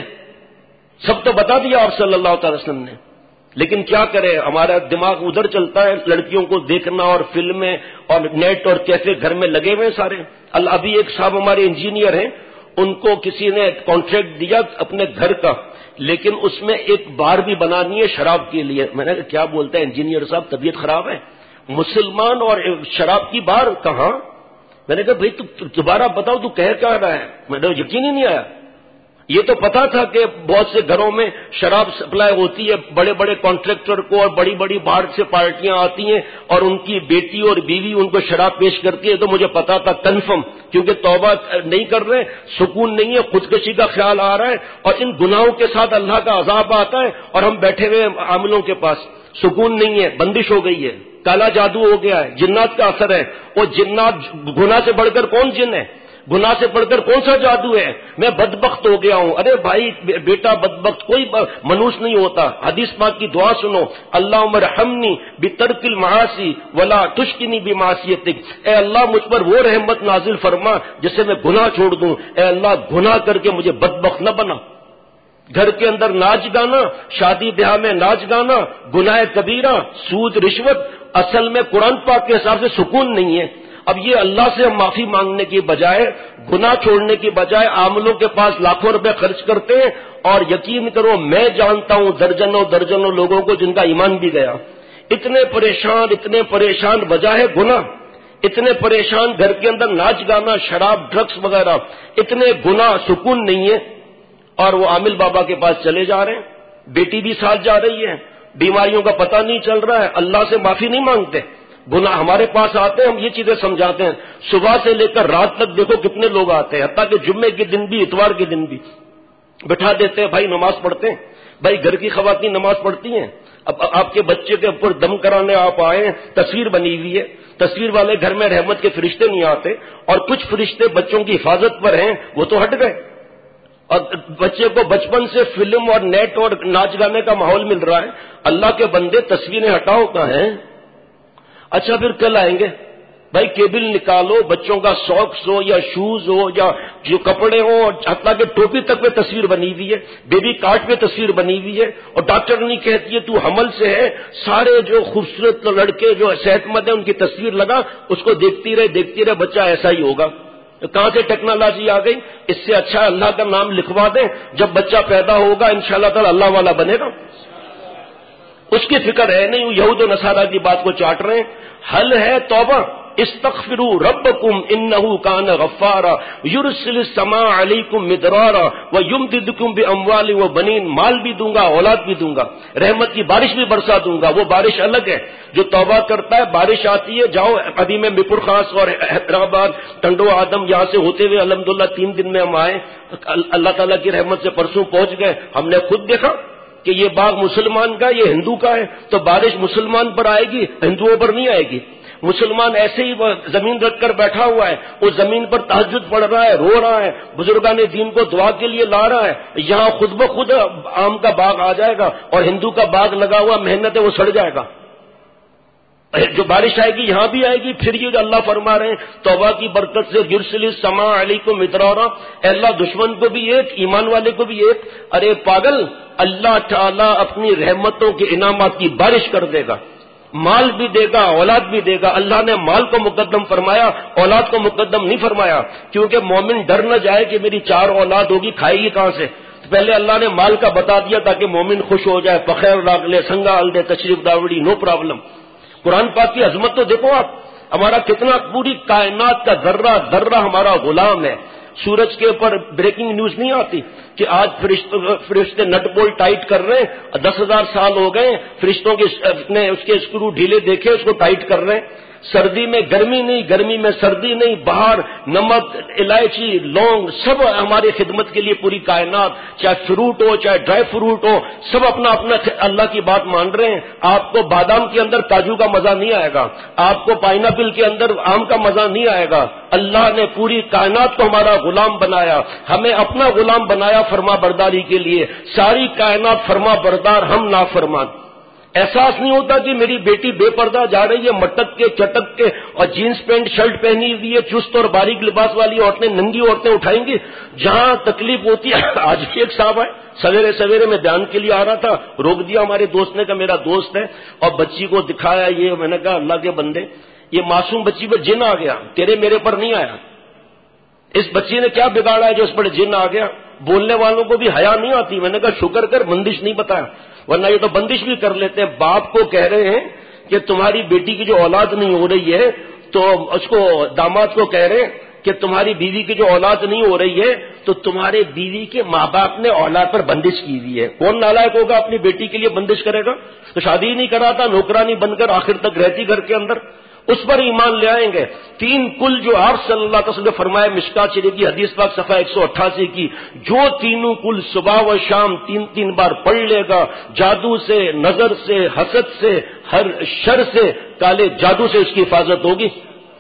سب تو بتا دیا آپ صلی اللہ تعالی وسلم نے, لیکن کیا کرے, ہمارا دماغ ادھر چلتا ہے, لڑکیوں کو دیکھنا اور فلمیں اور نیٹ اور کیفے گھر میں لگے ہوئے سارے. اللہ, ابھی ایک صاحب ہمارے انجینئر ہیں, ان کو کسی نے کانٹریکٹ دیا اپنے گھر کا, لیکن اس میں ایک بار بھی بنانی ہے شراب کے لیے. میں نے کہا کیا بولتا ہے انجینئر صاحب, طبیعت خراب ہے, مسلمان اور شراب کی بار کہاں. میں نے کہا بھائی تو دوبارہ بتاؤ تو کہہ کیا رہا ہے. میں نے یقین ہی نہیں آیا. یہ تو پتا تھا کہ بہت سے گھروں میں شراب سپلائی ہوتی ہے بڑے بڑے کانٹریکٹر کو, اور بڑی بڑی باہر سے پارٹیاں آتی ہیں اور ان کی بیٹی اور بیوی ان کو شراب پیش کرتی ہے. تو مجھے پتا تھا کنفرم, کیونکہ توبہ نہیں کر رہے, سکون نہیں ہے, خودکشی کا خیال آ رہا ہے, اور ان گناہوں کے ساتھ اللہ کا عذاب آتا ہے, اور ہم بیٹھے ہوئے عاملوں کے پاس سکون نہیں ہے, بندش ہو گئی ہے, کالا جادو ہو گیا ہے, جنات کا اثر ہے. وہ جنات گناہ سے بڑھ کر کون جن ہے, گناہ سے پڑھ کر کون سا جادو ہے؟ میں بدبخت ہو گیا ہوں. ارے بھائی بیٹا بدبخت کوئی منوس نہیں ہوتا. حدیث پاک کی دعا سنو، اللہم ارحمنی بترک المعاصی ولا تشقنی بمعصیتک. اے اللہ مجھ پر وہ رحمت نازل فرما جس سے میں گناہ چھوڑ دوں. اے اللہ گناہ کر کے مجھے بدبخت نہ بنا. گھر کے اندر ناچ گانا، شادی بیاہ میں ناچ گانا، گناہ کبیرہ، سود رشوت، اصل میں قرآن پاک کے حساب سے سکون نہیں ہے. اب یہ اللہ سے ہم معافی مانگنے کی بجائے، گناہ چھوڑنے کی بجائے عاملوں کے پاس لاکھوں روپے خرچ کرتے ہیں. اور یقین کرو میں جانتا ہوں درجنوں درجنوں لوگوں کو جن کا ایمان بھی گیا. اتنے پریشان اتنے پریشان وجہ ہے گناہ، اتنے پریشان گھر کے اندر ناچ گانا، شراب، ڈرگس وغیرہ، اتنے گناہ، سکون نہیں ہے. اور وہ عامل بابا کے پاس چلے جا رہے ہیں، بیٹی بھی ساتھ جا رہی ہے، بیماریوں کا پتہ نہیں چل رہا ہے، اللہ سے معافی نہیں مانگتے. گناہ ہمارے پاس آتے ہیں، ہم یہ چیزیں سمجھاتے ہیں. صبح سے لے کر رات تک دیکھو کتنے لوگ آتے ہیں، حتیٰ کہ جمعے کے دن بھی، اتوار کے دن بھی بٹھا دیتے ہیں، بھائی نماز پڑھتے ہیں. بھائی گھر کی خواتین نماز پڑھتی ہیں. اب آپ کے بچے کے اوپر دم کرانے آپ آئے، تصویر بنی ہوئی ہے، تصویر والے گھر میں رحمت کے فرشتے نہیں آتے، اور کچھ فرشتے بچوں کی حفاظت پر ہیں، وہ تو ہٹ گئے. اور بچے کو بچپن سے فلم اور نیٹ اور ناچ گانے کا ماحول مل رہا ہے. اللہ کے بندے تصویریں ہٹاؤ کہاں ہیں؟ اچھا پھر کل آئیں گے. بھائی کیبل نکالو، بچوں کا ساکس ہو یا شوز ہو یا جو کپڑے ہوں، حتیٰ کہ ٹوپی تک پہ تصویر بنی ہوئی ہے، بیبی کارڈ پہ تصویر بنی ہوئی ہے. اور ڈاکٹر نہیں کہتی ہے تو حمل سے ہے، سارے جو خوبصورت لڑکے جو صحت مند ہیں ان کی تصویر لگا، اس کو دیکھتی رہے دیکھتی رہے بچہ ایسا ہی ہوگا. کہاں سے ٹیکنالوجی آ گئی؟ اس سے اچھا اللہ کا نام لکھوا دیں، جب بچہ پیدا ہوگا انشاءاللہ تعالی اللہ والا بنے گا. اس کی فکر ہے نہیں، یہود و نصارہ کی بات کو چاٹ رہے ہیں. حل ہے توبہ. استغفروا ربکم انہ کان غفارا یرسل السماء علیکم مدرارا ویمددکم باموال وبنین. مال بھی دوں گا، اولاد بھی دوں گا، رحمت کی بارش بھی برسا دوں گا. وہ بارش الگ ہے، جو توبہ کرتا ہے بارش آتی ہے. جاؤ ابھی میں مپر خاص اور حیدرآباد ٹنڈو آدم یہاں سے ہوتے ہوئے الحمدللہ تین دن میں ہم آئے، اللہ تعالیٰ کی رحمت سے پرسوں پہنچ گئے. ہم نے خود دیکھا کہ یہ باغ مسلمان کا، یہ ہندو کا ہے، تو بارش مسلمان پر آئے گی، ہندوؤں پر نہیں آئے گی. مسلمان ایسے ہی زمین رکھ کر بیٹھا ہوا ہے، اس زمین پر تہجد پڑھ رہا ہے، رو رہا ہے، بزرگان دین کو دعا کے لیے لا رہا ہے. یہاں خود بخود آم کا باغ آ جائے گا، اور ہندو کا باغ لگا ہوا محنت ہے وہ سڑ جائے گا. جو بارش آئے گی یہاں بھی آئے گی. پھر یہ جو اللہ فرما رہے ہیں توبہ کی برکت سے یرسل السماء علیکم مدرارا، اے اللہ دشمن کو بھی ایک، ایمان والے کو بھی ایک. ارے پاگل، اللہ تعالیٰ اپنی رحمتوں کے انعامات کی بارش کر دے گا، مال بھی دے گا، اولاد بھی دے گا. اللہ نے مال کو مقدم فرمایا، اولاد کو مقدم نہیں فرمایا، کیونکہ مومن ڈر نہ جائے کہ میری چار اولاد ہوگی، کھائے گی کہاں سے. پہلے اللہ نے مال کا بتا دیا تاکہ مومن خوش ہو جائے، بخیر راگ لے، سنگا ہل دے، تشریف داوڑی، نو پرابلم. قرآن پاک کی عظمت تو دیکھو آپ، ہمارا کتنا، پوری کائنات کا ذرہ ذرہ ہمارا غلام ہے. سورج کے اوپر بریکنگ نیوز نہیں آتی کہ آج فرشتے نٹ بول ٹائٹ کر رہے ہیں، دس ہزار سال ہو گئے فرشتوں کے اس کے اسکرو ڈھیلے دیکھے، اس کو ٹائٹ کر رہے ہیں. سردی میں گرمی نہیں، گرمی میں سردی نہیں، باہر نمک، الائچی، لونگ، سب ہماری خدمت کے لیے پوری کائنات، چاہے فروٹ ہو چاہے ڈرائی فروٹ ہو، سب اپنا اپنا اللہ کی بات مان رہے ہیں. آپ کو بادام کے اندر کاجو کا مزہ نہیں آئے گا، آپ کو پائن ایپل کے اندر آم کا مزہ نہیں آئے گا. اللہ نے پوری کائنات کو ہمارا غلام بنایا، ہمیں اپنا غلام بنایا فرما برداری کے لیے. ساری کائنات فرما بردار، ہم نافرمان. احساس نہیں ہوتا کہ میری بیٹی بے پردہ جا رہی ہے، مٹک کے چٹک کے، اور جینس پینٹ شرٹ پہنی ہوئی ہے، چست اور باریک لباس والی عورتیں، ننگی عورتیں اٹھائیں گی. جہاں تکلیف ہوتی ہے، آج بھی ایک صاحب ہے سویرے سویرے میں بیان کے لیے آ رہا تھا، روک دیا ہمارے دوست نے، کہا میرا دوست ہے، اور بچی کو دکھایا. یہ میں نے کہا اللہ کے بندے، یہ معصوم بچی پہ جن آ گیا، تیرے میرے پر نہیں آیا. اس بچی نے کیا بگاڑا ہے جو اس پر جن آ گیا؟ بولنے والوں کو بھی حیا نہیں آتی. میں نے کہا شکر کر بندش نہیں بتایا، ورنہ یہ تو بندش بھی کر لیتے ہیں. باپ کو کہہ رہے ہیں کہ تمہاری بیٹی کی جو اولاد نہیں ہو رہی ہے، تو اس کو داماد کو کہہ رہے ہیں کہ تمہاری بیوی کی جو اولاد نہیں ہو رہی ہے، تو تمہارے بیوی کے ماں باپ نے اولاد پر بندش کی ہوئی ہے. کون نالائق ہوگا اپنی بیٹی کے لیے بندش کرے گا؟ تو شادی نہیں کرا تھا، نوکرانی بن کر آخر تک رہتی گھر کے اندر. اس پر ایمان لے آئیں گے. تین کل جو آپ صلی اللہ علیہ وسلم نے فرمایا مشکات شریف کی حدیث پاک صفحہ ایک سو اٹھاسی کی، جو تینوں کل صبح و شام تین تین بار پڑھ لے گا، جادو سے، نظر سے، حسد سے، ہر شر سے، کالے جادو سے اس کی حفاظت ہوگی.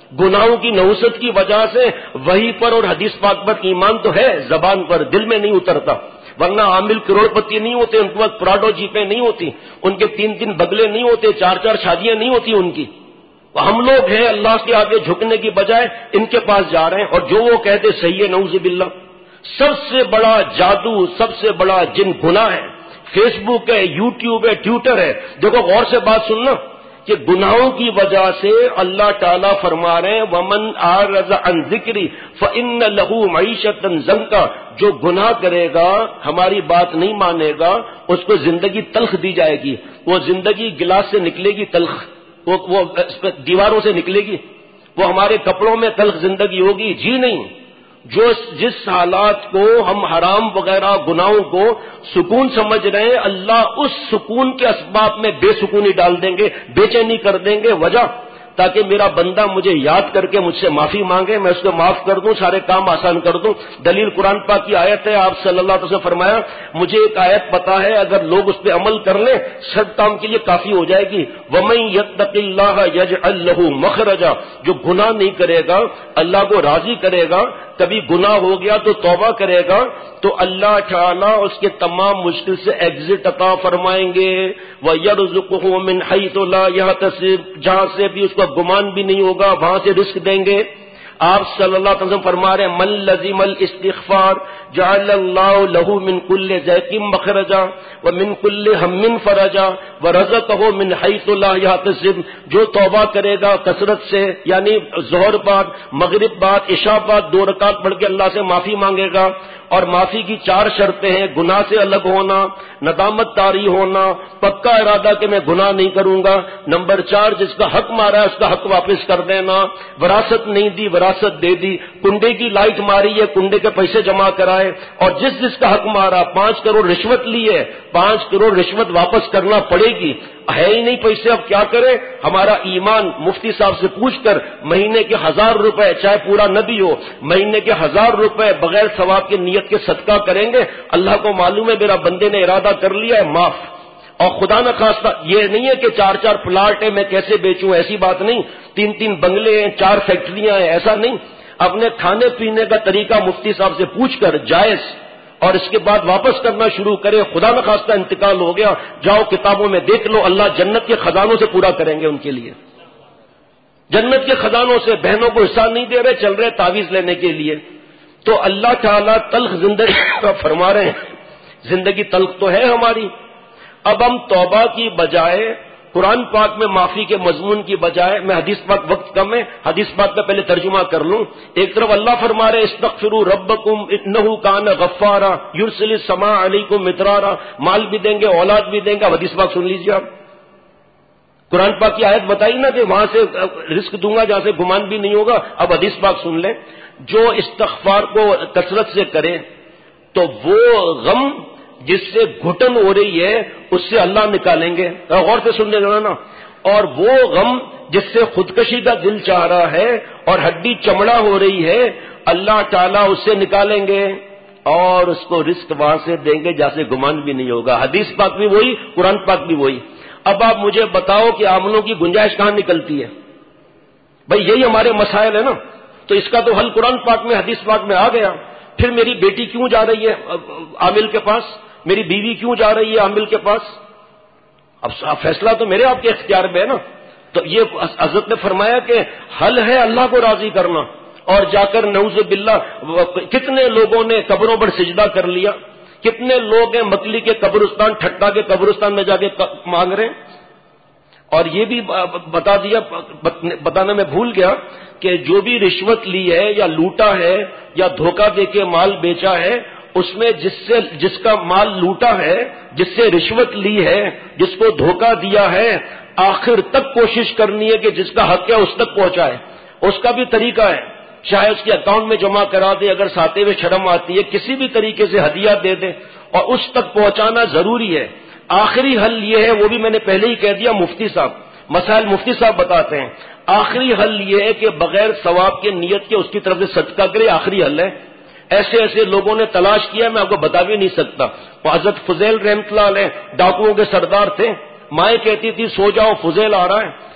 گناہوں کی نحوست کی وجہ سے وحی پر اور حدیث پاک پر ایمان تو ہے زبان پر، دل میں نہیں اترتا، ورنہ عامل کروڑ پتی نہیں ہوتے، ان کے پاس پراڈو جیپیں نہیں ہوتی، ان کے تین تین بگلے نہیں ہوتے، چار چار شادیاں نہیں ہوتی ان کی. ہم لوگ ہیں اللہ کے آگے جھکنے کی بجائے ان کے پاس جا رہے ہیں، اور جو وہ کہتے صحیح ہے نعوذ باللہ. سب سے بڑا جادو، سب سے بڑا جن گناہ ہے، فیس بک ہے، یوٹیوب ہے، ٹویٹر ہے. دیکھو غور سے بات سننا کہ گناہوں کی وجہ سے اللہ تعالیٰ فرما رہے ہیں وَمَنْ أَعْرَضَ عَنْ ذِكْرِي فَإِنَّ لَهُ مَعِيشَةً ضَنْكًا، جو گناہ کرے گا، ہماری بات نہیں مانے گا، اس کو زندگی تلخ دی جائے گی. وہ زندگی گلاس سے نکلے گی تلخ، وہ, وہ دیواروں سے نکلے گی، وہ ہمارے کپڑوں میں تلخ زندگی ہوگی. جی نہیں، جو جس حالات کو ہم حرام وغیرہ گناہوں کو سکون سمجھ رہے ہیں، اللہ اس سکون کے اسباب میں بے سکونی ڈال دیں گے، بے چینی کر دیں گے. وجہ تاکہ میرا بندہ مجھے یاد کر کے مجھ سے معافی مانگے، میں اس کو معاف کر دوں، سارے کام آسان کر دوں. دلیل قرآن پاک کی آیت ہے، آپ صلی اللہ علیہ وسلم نے فرمایا مجھے ایک آیت پتا ہے، اگر لوگ اس پہ عمل کر لیں سب کام کے لیے کافی ہو جائے گی. وَمَن يَتَّقِ اللَّهَ يَجْعَل لَّهُ مَخْرَجًا، جو گناہ نہیں کرے گا اللہ کو راضی کرے گا، کبھی گناہ ہو گیا تو توبہ کرے گا تو اللہ تعالیٰ اس کے تمام مشکل سے ایگزٹ عطا فرمائیں گے. وَيَرْزُقْهُ مِنْ حَيْثُ لَا يَحْتَسِبُ، جہاں سے بھی اس کو گمان بھی نہیں ہوگا وہاں سے رزق دیں گے. آپ صلی اللہ علیہ وسلم فرما رہے ہیں من لزم الاستغفار جعل اللہ لہ من کل ضیق مخرجا ومن کل ہم فرجا ورزقہ من حیث لا یحتسب، جو توبہ کرے گا کثرت سے، یعنی ظہر بعد مغرب بعد عشاء بعد دو رکعت پڑھ کے اللہ سے معافی مانگے گا. اور معافی کی چار شرطیں ہیں، گناہ سے الگ ہونا، ندامت طاری ہونا، پکا ارادہ کہ میں گناہ نہیں کروں گا. نمبر چار، جس کا حق مارا ہے اس کا حق واپس کر دینا، وراثت نہیں دی وراثت دے دی، کنڈے کی لائٹ ماری ہے کنڈے کے پیسے جمع کرائے. اور جس جس کا حق مارا، پانچ کروڑ رشوت لی ہے پانچ کروڑ رشوت واپس کرنا پڑے گی. ہے ہی نہیں پیسے، اب کیا کرے؟ ہمارا ایمان مفتی صاحب سے پوچھ کر مہینے کے ہزار روپے، چاہے پورا نہ بھی ہو، مہینے کے ہزار روپے بغیر ثواب کی نیت کے صدقہ کریں گے. اللہ کو معلوم ہے میرا بندے نے ارادہ کر لیا ہے، معاف. اور خدا نہ خواستہ یہ نہیں ہے کہ چار چار پلاٹ ہے میں کیسے بیچوں، ایسی بات نہیں. تین تین بنگلے ہیں، چار فیکٹریاں ہیں، ایسا نہیں. اپنے کھانے پینے کا طریقہ مفتی صاحب سے پوچھ کر جائز، اور اس کے بعد واپس کرنا شروع کرے. خدا نہ خواستہ انتقال ہو گیا، جاؤ کتابوں میں دیکھ لو، اللہ جنت کے خزانوں سے پورا کریں گے ان کے لیے. جنت کے خزانوں سے بہنوں کو حصہ نہیں دے رہے، چل رہے تعویذ لینے کے لیے. تو اللہ تعالیٰ تلخ زندگی کا فرما رہے ہیں، زندگی تلخ تو ہے ہماری. اب ہم توبہ کی بجائے قرآن پاک میں معافی کے مضمون کی بجائے، میں حدیث پاک وقت کم ہے، حدیث پاک کا پہلے ترجمہ کر لوں. ایک طرف اللہ فرما رہے استغفروا ربکم انہ کان غفارا یرسل السماء علیکم مدرارا، مال بھی دیں گے اولاد بھی دیں گے. اب حدیث پاک سن لیجیے. آپ قرآن پاک کی آیت بتائی نا کہ وہاں سے رزق دوں گا جہاں سے گمان بھی نہیں ہوگا. اب حدیث پاک سن لیں. جو استغفار کو کثرت سے کرے تو وہ غم جس سے گھٹن ہو رہی ہے اس سے اللہ نکالیں گے. غور سے سننے جو نا. اور وہ غم جس سے خودکشی کا دل چاہ رہا ہے اور ہڈی چمڑا ہو رہی ہے، اللہ تعالیٰ اس سے نکالیں گے اور اس کو رزق وہاں سے دیں گے جہاں سے گمان بھی نہیں ہوگا. حدیث پاک بھی وہی، قرآن پاک بھی وہی. اب آپ مجھے بتاؤ کہ عاملوں کی گنجائش کہاں نکلتی ہے؟ بھئی یہی ہمارے مسائل ہے نا. تو اس کا تو حل قرآن پاک میں حدیث پاک میں آ گیا. پھر میری بیٹی کیوں جا رہی ہے عامل کے پاس؟ میری بیوی کیوں جا رہی ہے عامل کے پاس؟ اب فیصلہ تو میرے آپ کے اختیار میں ہے نا. تو یہ حضرت نے فرمایا کہ حل ہے اللہ کو راضی کرنا. اور جا کر نعوذ باللہ کتنے لوگوں نے قبروں پر سجدہ کر لیا، کتنے لوگ ہیں مکلی کے قبرستان، ٹھٹا کے قبرستان میں جا کے مانگ رہے ہیں. اور یہ بھی بتا دیا، بتانا میں بھول گیا کہ جو بھی رشوت لی ہے یا لوٹا ہے یا دھوکہ دے کے مال بیچا ہے، اس میں جس سے جس کا مال لوٹا ہے، جس سے رشوت لی ہے، جس کو دھوکہ دیا ہے، آخر تک کوشش کرنی ہے کہ جس کا حق ہے اس تک پہنچائے. اس کا بھی طریقہ ہے، چاہے اس کے اکاؤنٹ میں جمع کرا دے، اگر ساتے ہوئے شرم آتی ہے کسی بھی طریقے سے ہدیہ دے دے، اور اس تک پہنچانا ضروری ہے. آخری حل یہ ہے، وہ بھی میں نے پہلے ہی کہہ دیا، مفتی صاحب مسائل مفتی صاحب بتاتے ہیں. آخری حل یہ ہے کہ بغیر ثواب کے نیت کے اس کی طرف سے صدقہ کرے. آخری حل ہے. ایسے ایسے لوگوں نے تلاش کیا، میں آپ کو بتا بھی نہیں سکتا. وہ حضرت فضیل رحمۃ اللہ علیہ ڈاکوؤں کے سردار تھے. مائیں کہتی تھی سو جاؤ فضیل آ رہا ہے.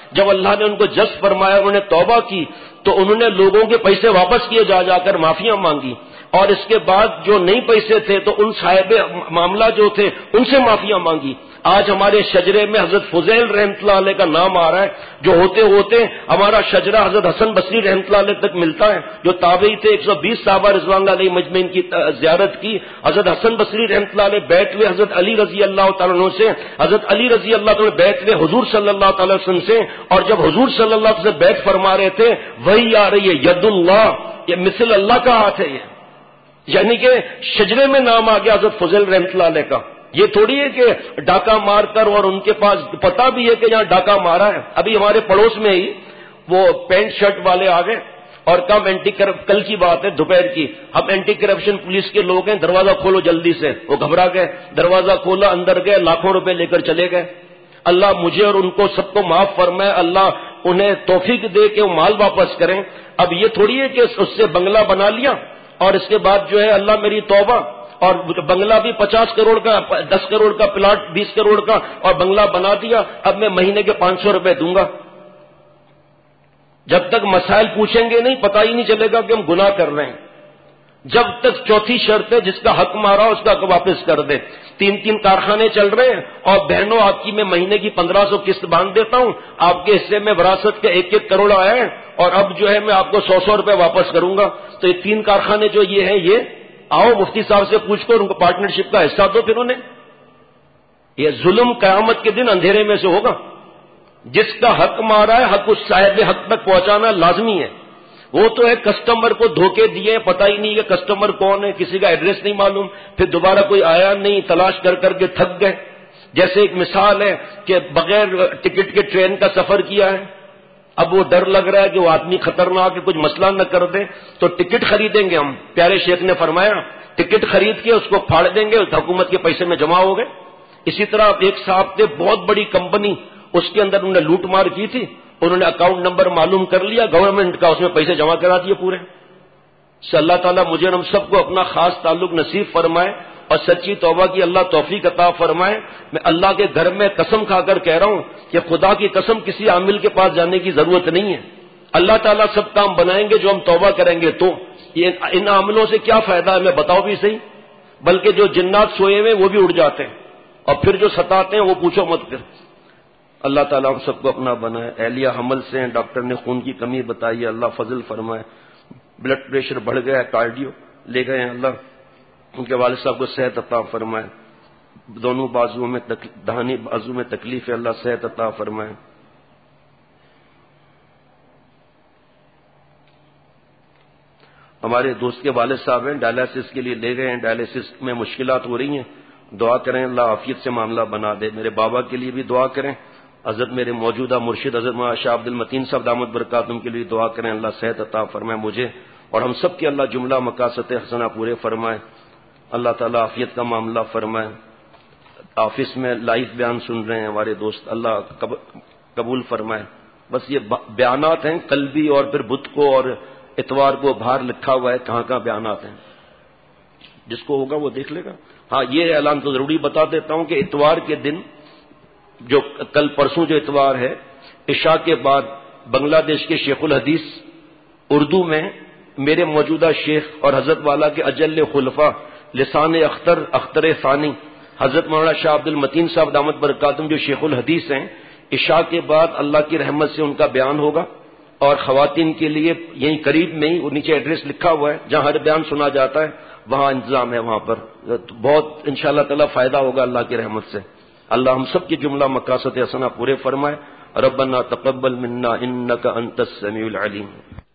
جب اللہ نے ان کو جذب فرمایا، انہوں نے توبہ کی، تو انہوں نے لوگوں کے پیسے واپس کیے، جا جا کر معافیاں مانگی، اور اس کے بعد جو نہیں پیسے تھے تو ان صاحب معاملہ جو تھے ان سے معافیاں مانگی۔ آج ہمارے شجرے میں حضرت فضیل رحمۃ اللہ علیہ کا نام آ رہا ہے، جو ہوتے ہوتے ہمارا شجرہ حضرت حسن بصری رحمۃ اللہ علیہ تک ملتا ہے، جو تابعی تھے، ایک سو بیس صحابہ رضوان اللہ علیہ مجمعین کی زیارت کی۔ حضرت حسن بصری رحمۃ اللہ علیہ بیٹھ ہوئے حضرت علی رضی اللہ تعالیٰ عنہ سے، حضرت علی رضی اللہ تعالیٰ بیٹھ ہوئے حضور صلی اللہ تعالی وسلم سے، اور جب حضور صلی اللہ علیہ وسلم بیٹھ فرما رہے تھے، وہی آ رہی ہے ید اللہ، یہ مثل اللہ کا ہاتھ ہے، یہ یعنی کہ شجرے میں نام آ گیا حضرت فضیل رحمۃ اللہ علیہ کا۔ یہ تھوڑی ہے کہ ڈاکہ مار کر، اور ان کے پاس پتہ بھی ہے کہ یہاں ڈاکہ مارا ہے۔ ابھی ہمارے پڑوس میں ہی وہ پینٹ شرٹ والے آ گئے اور کم اینٹی کرپ کل کی بات ہے دوپہر کی، ہم اینٹی کرپشن پولیس کے لوگ ہیں، دروازہ کھولو جلدی سے، وہ گھبرا گئے، دروازہ کھولا، اندر گئے، لاکھوں روپے لے کر چلے گئے۔ اللہ مجھے اور ان کو سب کو معاف فرمائے، اللہ انہیں توفیق دے کہ وہ مال واپس کریں۔ اب یہ تھوڑی ہے کہ اس سے بنگلہ بنا لیا اور اس کے بعد جو ہے اللہ میری توبہ، اور بنگلہ بھی پچاس کروڑ کا، دس کروڑ کا پلاٹ، بیس کروڑ کا، اور بنگلہ بنا دیا، اب میں مہینے کے پانچ سو روپے دوں گا۔ جب تک مسائل پوچھیں گے نہیں، پتہ ہی نہیں چلے گا کہ ہم گناہ کر رہے ہیں۔ جب تک چوتھی شرط ہے، جس کا حق مارا اس کا حق واپس کر دے۔ تین تین کارخانے چل رہے ہیں، اور بہنوں آپ کی میں مہینے کی پندرہ سو قسط باندھ دیتا ہوں، آپ کے حصے میں وراثت کے ایک ایک کروڑ آیا ہے، اور اب جو ہے میں آپ کو سو سو روپے واپس کروں گا۔ تو یہ تین کارخانے جو یہ ہیں، یہ آؤ مفتی صاحب سے پوچھ کر ان کو پارٹنرشپ کا حصہ دو پھر انہیں۔ یہ ظلم قیامت کے دن اندھیرے میں سے ہوگا۔ جس کا حق مارا ہے، حق اس صاحب حق تک پہنچانا لازمی ہے۔ وہ تو ہے کسٹمر کو دھوکے دیے، پتہ ہی نہیں کہ کسٹمر کون ہے، کسی کا ایڈریس نہیں معلوم، پھر دوبارہ کوئی آیا نہیں، تلاش کر کر کے تھک گئے۔ جیسے ایک مثال ہے کہ بغیر ٹکٹ کے ٹرین کا سفر کیا ہے، اب وہ ڈر لگ رہا ہے کہ وہ آدمی خطرناک ہے، کچھ مسئلہ نہ کر دے، تو ٹکٹ خریدیں گے ہم۔ پیارے شیخ نے فرمایا ٹکٹ خرید کے اس کو پھاڑ دیں گے، حکومت کے پیسے میں جمع ہو گئے۔ اسی طرح ایک صاحب تھے، بہت بڑی کمپنی، اس کے اندر انہوں نے لوٹ مار کی تھی، انہوں نے اکاؤنٹ نمبر معلوم کر لیا گورنمنٹ کا، اس میں پیسے جمع کرا دیے پورے۔ سے اللہ تعالیٰ مجھے اور ہم سب کو اپنا خاص تعلق نصیب فرمائے اور سچی توبہ کی اللہ توفیق عطا فرمائے۔ میں اللہ کے گھر میں قسم کھا کر کہہ رہا ہوں کہ خدا کی قسم کسی عامل کے پاس جانے کی ضرورت نہیں ہے، اللہ تعالیٰ سب کام بنائیں گے جو ہم توبہ کریں گے۔ تو یہ ان عاملوں سے کیا فائدہ ہے، میں بتاؤ بھی صحیح، بلکہ جو جنات سوئے ہوئے وہ بھی اٹھ جاتے ہیں، اور پھر جو ستاتے ہیں وہ پوچھو مت پھر۔ اللہ تعالیٰ ہم سب کو اپنا بنائے۔ اہلیہ حمل سے ہیں، ڈاکٹر نے خون کی کمی بتائی ہے، اللہ فضل فرمائے۔ بلڈ پریشر بڑھ گیا ہے، کارڈیو لے گئے ہیں، اللہ ان کے والد صاحب کو صحت عطا فرمائے۔ دونوں بازو میں دہانی بازو میں تکلیف ہے، اللہ صحت عطا فرمائے۔ ہمارے دوست کے والد صاحب ہیں، ڈائلسس کے لیے لے گئے ہیں، ڈائلسس میں مشکلات ہو رہی ہیں، دعا کریں اللہ عافیت سے معاملہ بنا دے۔ میرے بابا کے لیے بھی دعا کریں، حضرت میرے موجودہ مرشد حضرت مولانا شاہ عبد المتین صاحب دامت برکاتہم کے لیے دعا کریں، اللہ صحت عطا فرمائے مجھے اور ہم سب کے، اللہ جملہ مقاصد حسنہ پورے فرمائے، اللہ تعالیٰ عافیت کا معاملہ فرمائے۔ آفس میں لائیو بیان سن رہے ہیں ہمارے دوست، اللہ قبول فرمائے۔ بس یہ بیانات ہیں، کل بھی اور پھر بدھ کو اور اتوار کو باہر لکھا ہوا ہے کہاں کہاں بیانات ہیں، جس کو ہوگا وہ دیکھ لے گا۔ ہاں یہ اعلان تو ضروری بتا دیتا ہوں کہ اتوار کے دن، جو کل پرسوں جو اتوار ہے، عشاء کے بعد بنگلہ دیش کے شیخ الحدیث اردو میں میرے موجودہ شیخ اور حضرت والا کے اجل خلفاء لسان اختر اختر ثانی حضرت مولانا شاہ عبد المتین صاحب دامت برکاتہم جو شیخ الحدیث ہیں، عشاء کے بعد اللہ کی رحمت سے ان کا بیان ہوگا، اور خواتین کے لیے یہیں قریب میں ہی، وہ نیچے ایڈریس لکھا ہوا ہے جہاں ہر بیان سنا جاتا ہے، وہاں انتظام ہے، وہاں پر بہت انشاءاللہ تعالی فائدہ ہوگا اللہ کی رحمت سے۔ اللہ ہم سب کی جملہ مقاصد حسنہ پورے فرمائے۔ ربنا تقبل منا انک انت السمیع العلیم۔